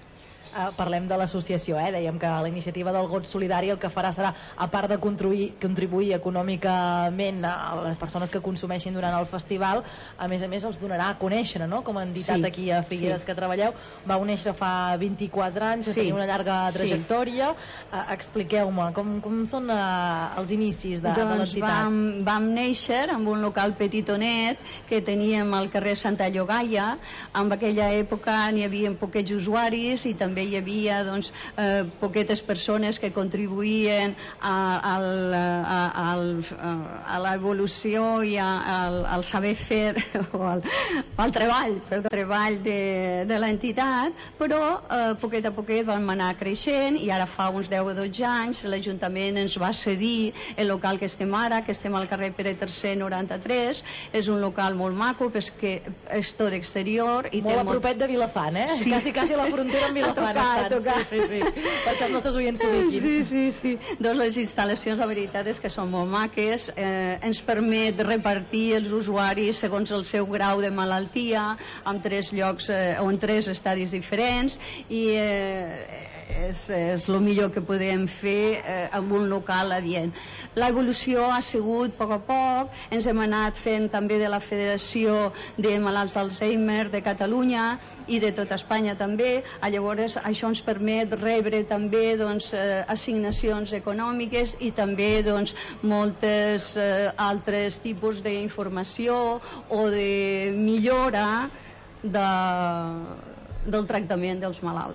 Uh, parlem de l'associació, eh? Dèiem que la iniciativa del got solidari el que farà serà, a part de contribuir, contribuir econòmicament a les persones que consumeixin durant el festival, a més a més els donarà a conèixer, no? Com a entitat sí, aquí a Figueres sí. que treballeu. Vau néixer fa vint-i-quatre anys, sí. teniu una llarga trajectòria. Sí. Uh, Expliqueu-me, com, com són uh, els inicis de, doncs de l'entitat? Vam, vam néixer amb un local petitonet que teníem al carrer Santa Llogaia. En aquella època n'hi havia poquets usuaris i també hi havia doncs, eh, poquetes persones que contribuïen a, a, a, a, a l'evolució i a, a, al saber fer o al, al treball, per treball de, de l'entitat, però eh, poquet a poquet vam anar creixent i ara fa uns deu o dotze anys l'Ajuntament ens va cedir el local que estem ara, que estem al carrer Pere tercer noranta-tres. És un local molt maco, que és tot exterior i molt té a propet de Vilafant, eh? Sí. Quasi, quasi a la frontera amb Vilafant. Tocar, tocar. Sí, sí, sí. Perquè els nostres oients s'ubiquin. Sí, sí, sí. Doncs les instal·lacions, la veritat és que són molt maques, eh, ens permet repartir els usuaris segons el seu grau de malaltia en tres llocs eh, o en tres estadis diferents i eh, és, és el millor que podem fer eh, amb un local adient. L'evolució ha sigut a poc a poc, ens hem anat fent també de la Federació de Malalts d'Alzheimer de Catalunya i de tota Espanya també. Llavors això ens permet rebre també doncs, eh, assignacions econòmiques i també doncs, moltes eh, altres tipus d'informació o de millora de, del tractament dels malalts.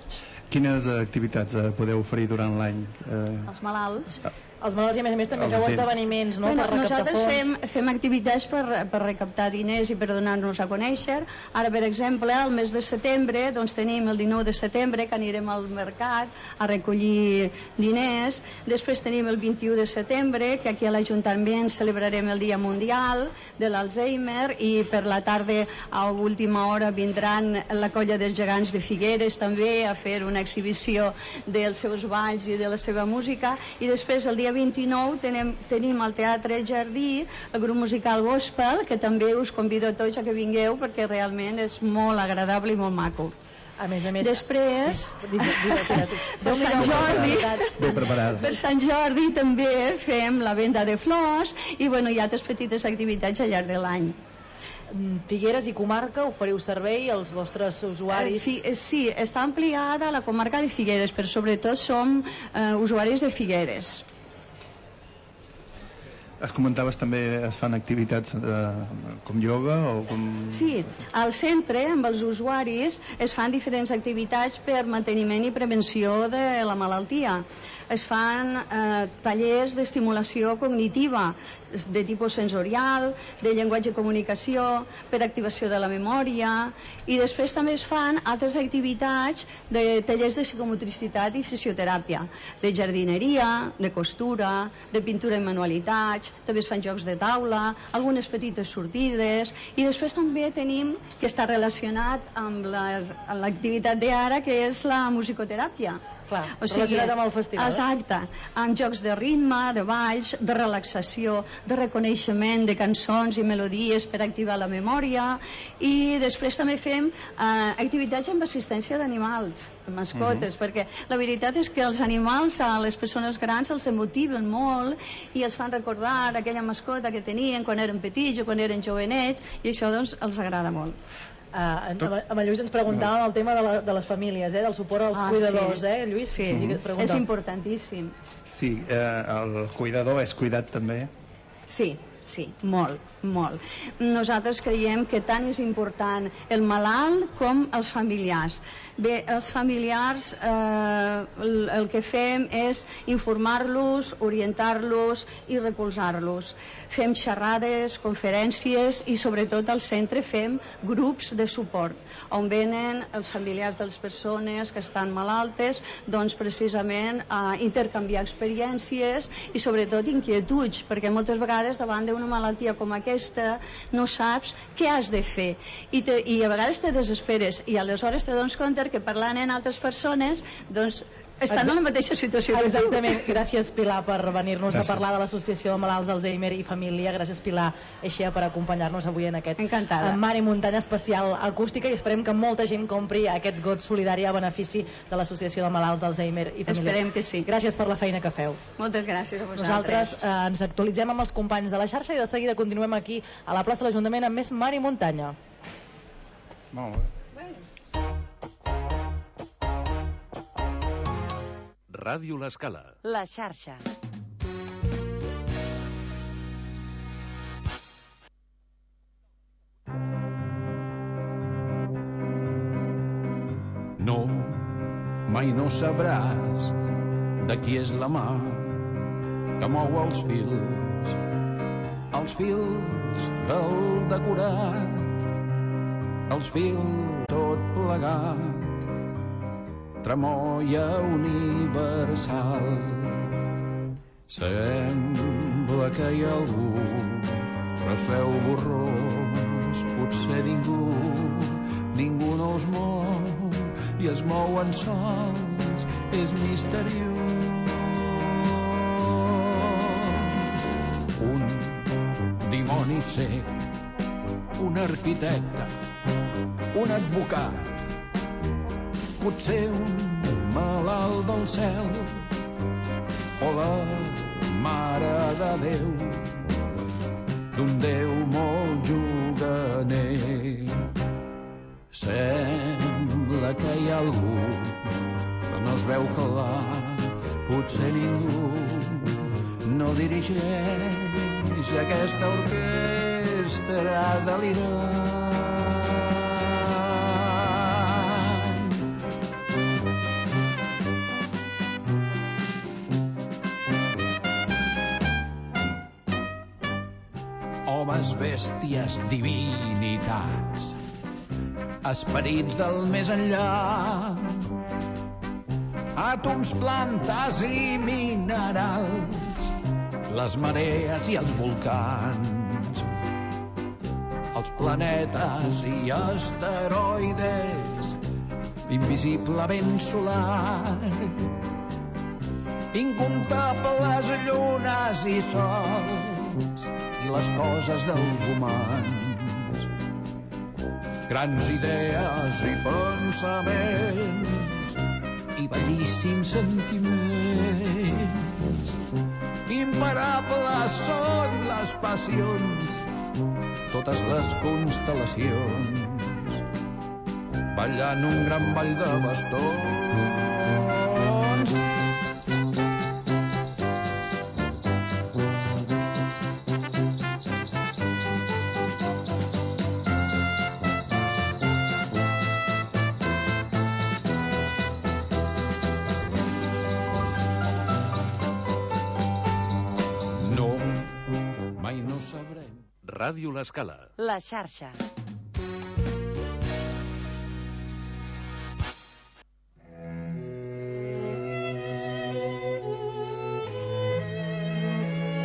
Quines activitats eh, podeu oferir durant l'any? Eh... Els malalts. Els malalts i a més a més també feu esdeveniments, no? Bueno, per recaptar nosaltres fons. fem, fem activitats per, per recaptar diners i per donar-nos a conèixer. Ara, per exemple, al mes de setembre doncs tenim el dinou de setembre que anirem al mercat a recollir diners. Després tenim el vint-i-u de setembre que aquí a l'Ajuntament celebrarem el Dia Mundial de l'Alzheimer i per la tarda a última hora vindran la colla dels gegants de Figueres també a fer una exhibició dels seus balls i de la seva música. I després el dia vint-i-nou tenim, tenim al Teatre Jardí el grup musical Gospel, que també us convido a tots a que vingueu perquè realment és molt agradable i molt maco. A més a més... Després, sí, per Sant Jordi, ben preparada. per Sant Jordi també fem la venda de flors i bueno, hi ha altres petites activitats al llarg de l'any. Figueres i comarca oferiu servei als vostres usuaris? Eh, fi, sí, està ampliada a la comarca de Figueres, però sobretot som eh, usuaris de Figueres. Es comentaves també es fan activitats eh, com ioga o com... Sí, al centre amb els usuaris es fan diferents activitats per manteniment i prevenció de la malaltia. Es fan eh, tallers d'estimulació cognitiva de tipus sensorial, de llenguatge i comunicació, per activació de la memòria, i després també es fan altres activitats de tallers de psicomotricitat i fisioteràpia, de jardineria, de costura, de pintura i manualitats, també es fan jocs de taula, algunes petites sortides, i després també tenim, que està relacionat amb l'activitat d'ara, que és la musicoteràpia. Clar, o sigui, relacionat amb el festival. Exacte, amb jocs de ritme, de balls, de relaxació, de reconeixement de cançons i melodies per activar la memòria, i després també fem eh, activitats amb assistència d'animals, mascotes, uh-huh. perquè la veritat és que els animals a les persones grans els emotiven molt i els fan recordar aquella mascota que tenien quan eren petits o quan eren jovenets, i això doncs els agrada molt. Uh, amb, amb el Lluís ens preguntàvem el tema de, la, de les famílies, eh, del suport als ah, cuidadors, sí. eh, Lluís? Sí, és importantíssim. Sí, eh, el cuidador és cuidat també? Sí, sí, molt, molt. Nosaltres creiem que tant és important el malalt com els familiars. Bé, els familiars eh, el, el que fem és informar-los, orientar-los i recolzar-los. Fem xerrades, conferències i sobretot al centre fem grups de suport on venen els familiars de les persones que estan malaltes doncs precisament a intercanviar experiències i sobretot inquietuds, perquè moltes vegades davant d'una malaltia com aquesta no saps què has de fer i, te, i a vegades te desesperes i aleshores te dones compte que parlant amb altres persones doncs estan en la mateixa situació que tu. Exactament. Gràcies, Pilar, per venir-nos a parlar de l'Associació de Malalts d'Alzheimer i Família. Gràcies, Pilar Eixea, per acompanyar-nos avui en aquest Encantada. Mar i Muntanya especial acústica, i esperem que molta gent compri aquest got solidari a benefici de l'Associació de Malalts d'Alzheimer i Família. Esperem que sí. Gràcies per la feina que feu. Moltes gràcies a vosaltres. Nosaltres eh, ens actualitzem amb els companys de la xarxa i de seguida continuem aquí a la plaça de l'Ajuntament amb més Mar i Muntanya. Molt bé. Ràdio L'Escala. La xarxa. No, mai no sabràs de qui és la mà que mou els fils, els fils del decorat, els fils tot plegat, tremolla universal. Sembla que hi ha algú, però es veu borrós, potser ningú, ningú no es mou i es mouen sols, és misteriós. Un dimoni cec, un arquitecte, un advocat, potser un malalt del cel o la mare de Déu d'un Déu molt juganer. Sembla que hi ha algú, però no es veu clar, potser ningú no dirigeix aquesta orquestra delirant. homes, bèsties, divinitats, esperits del més enllà, àtoms, plantes i minerals, les marees i els volcans, els planetes i asteroides, invisible vent solar, incomptables llunes i sols, i les coses dels humans, grans idees i pensaments, i bellíssims sentiments. Imparables són les passions, totes les constel·lacions, ballant un gran ball de bastons. Ràdio L'Escala. La xarxa.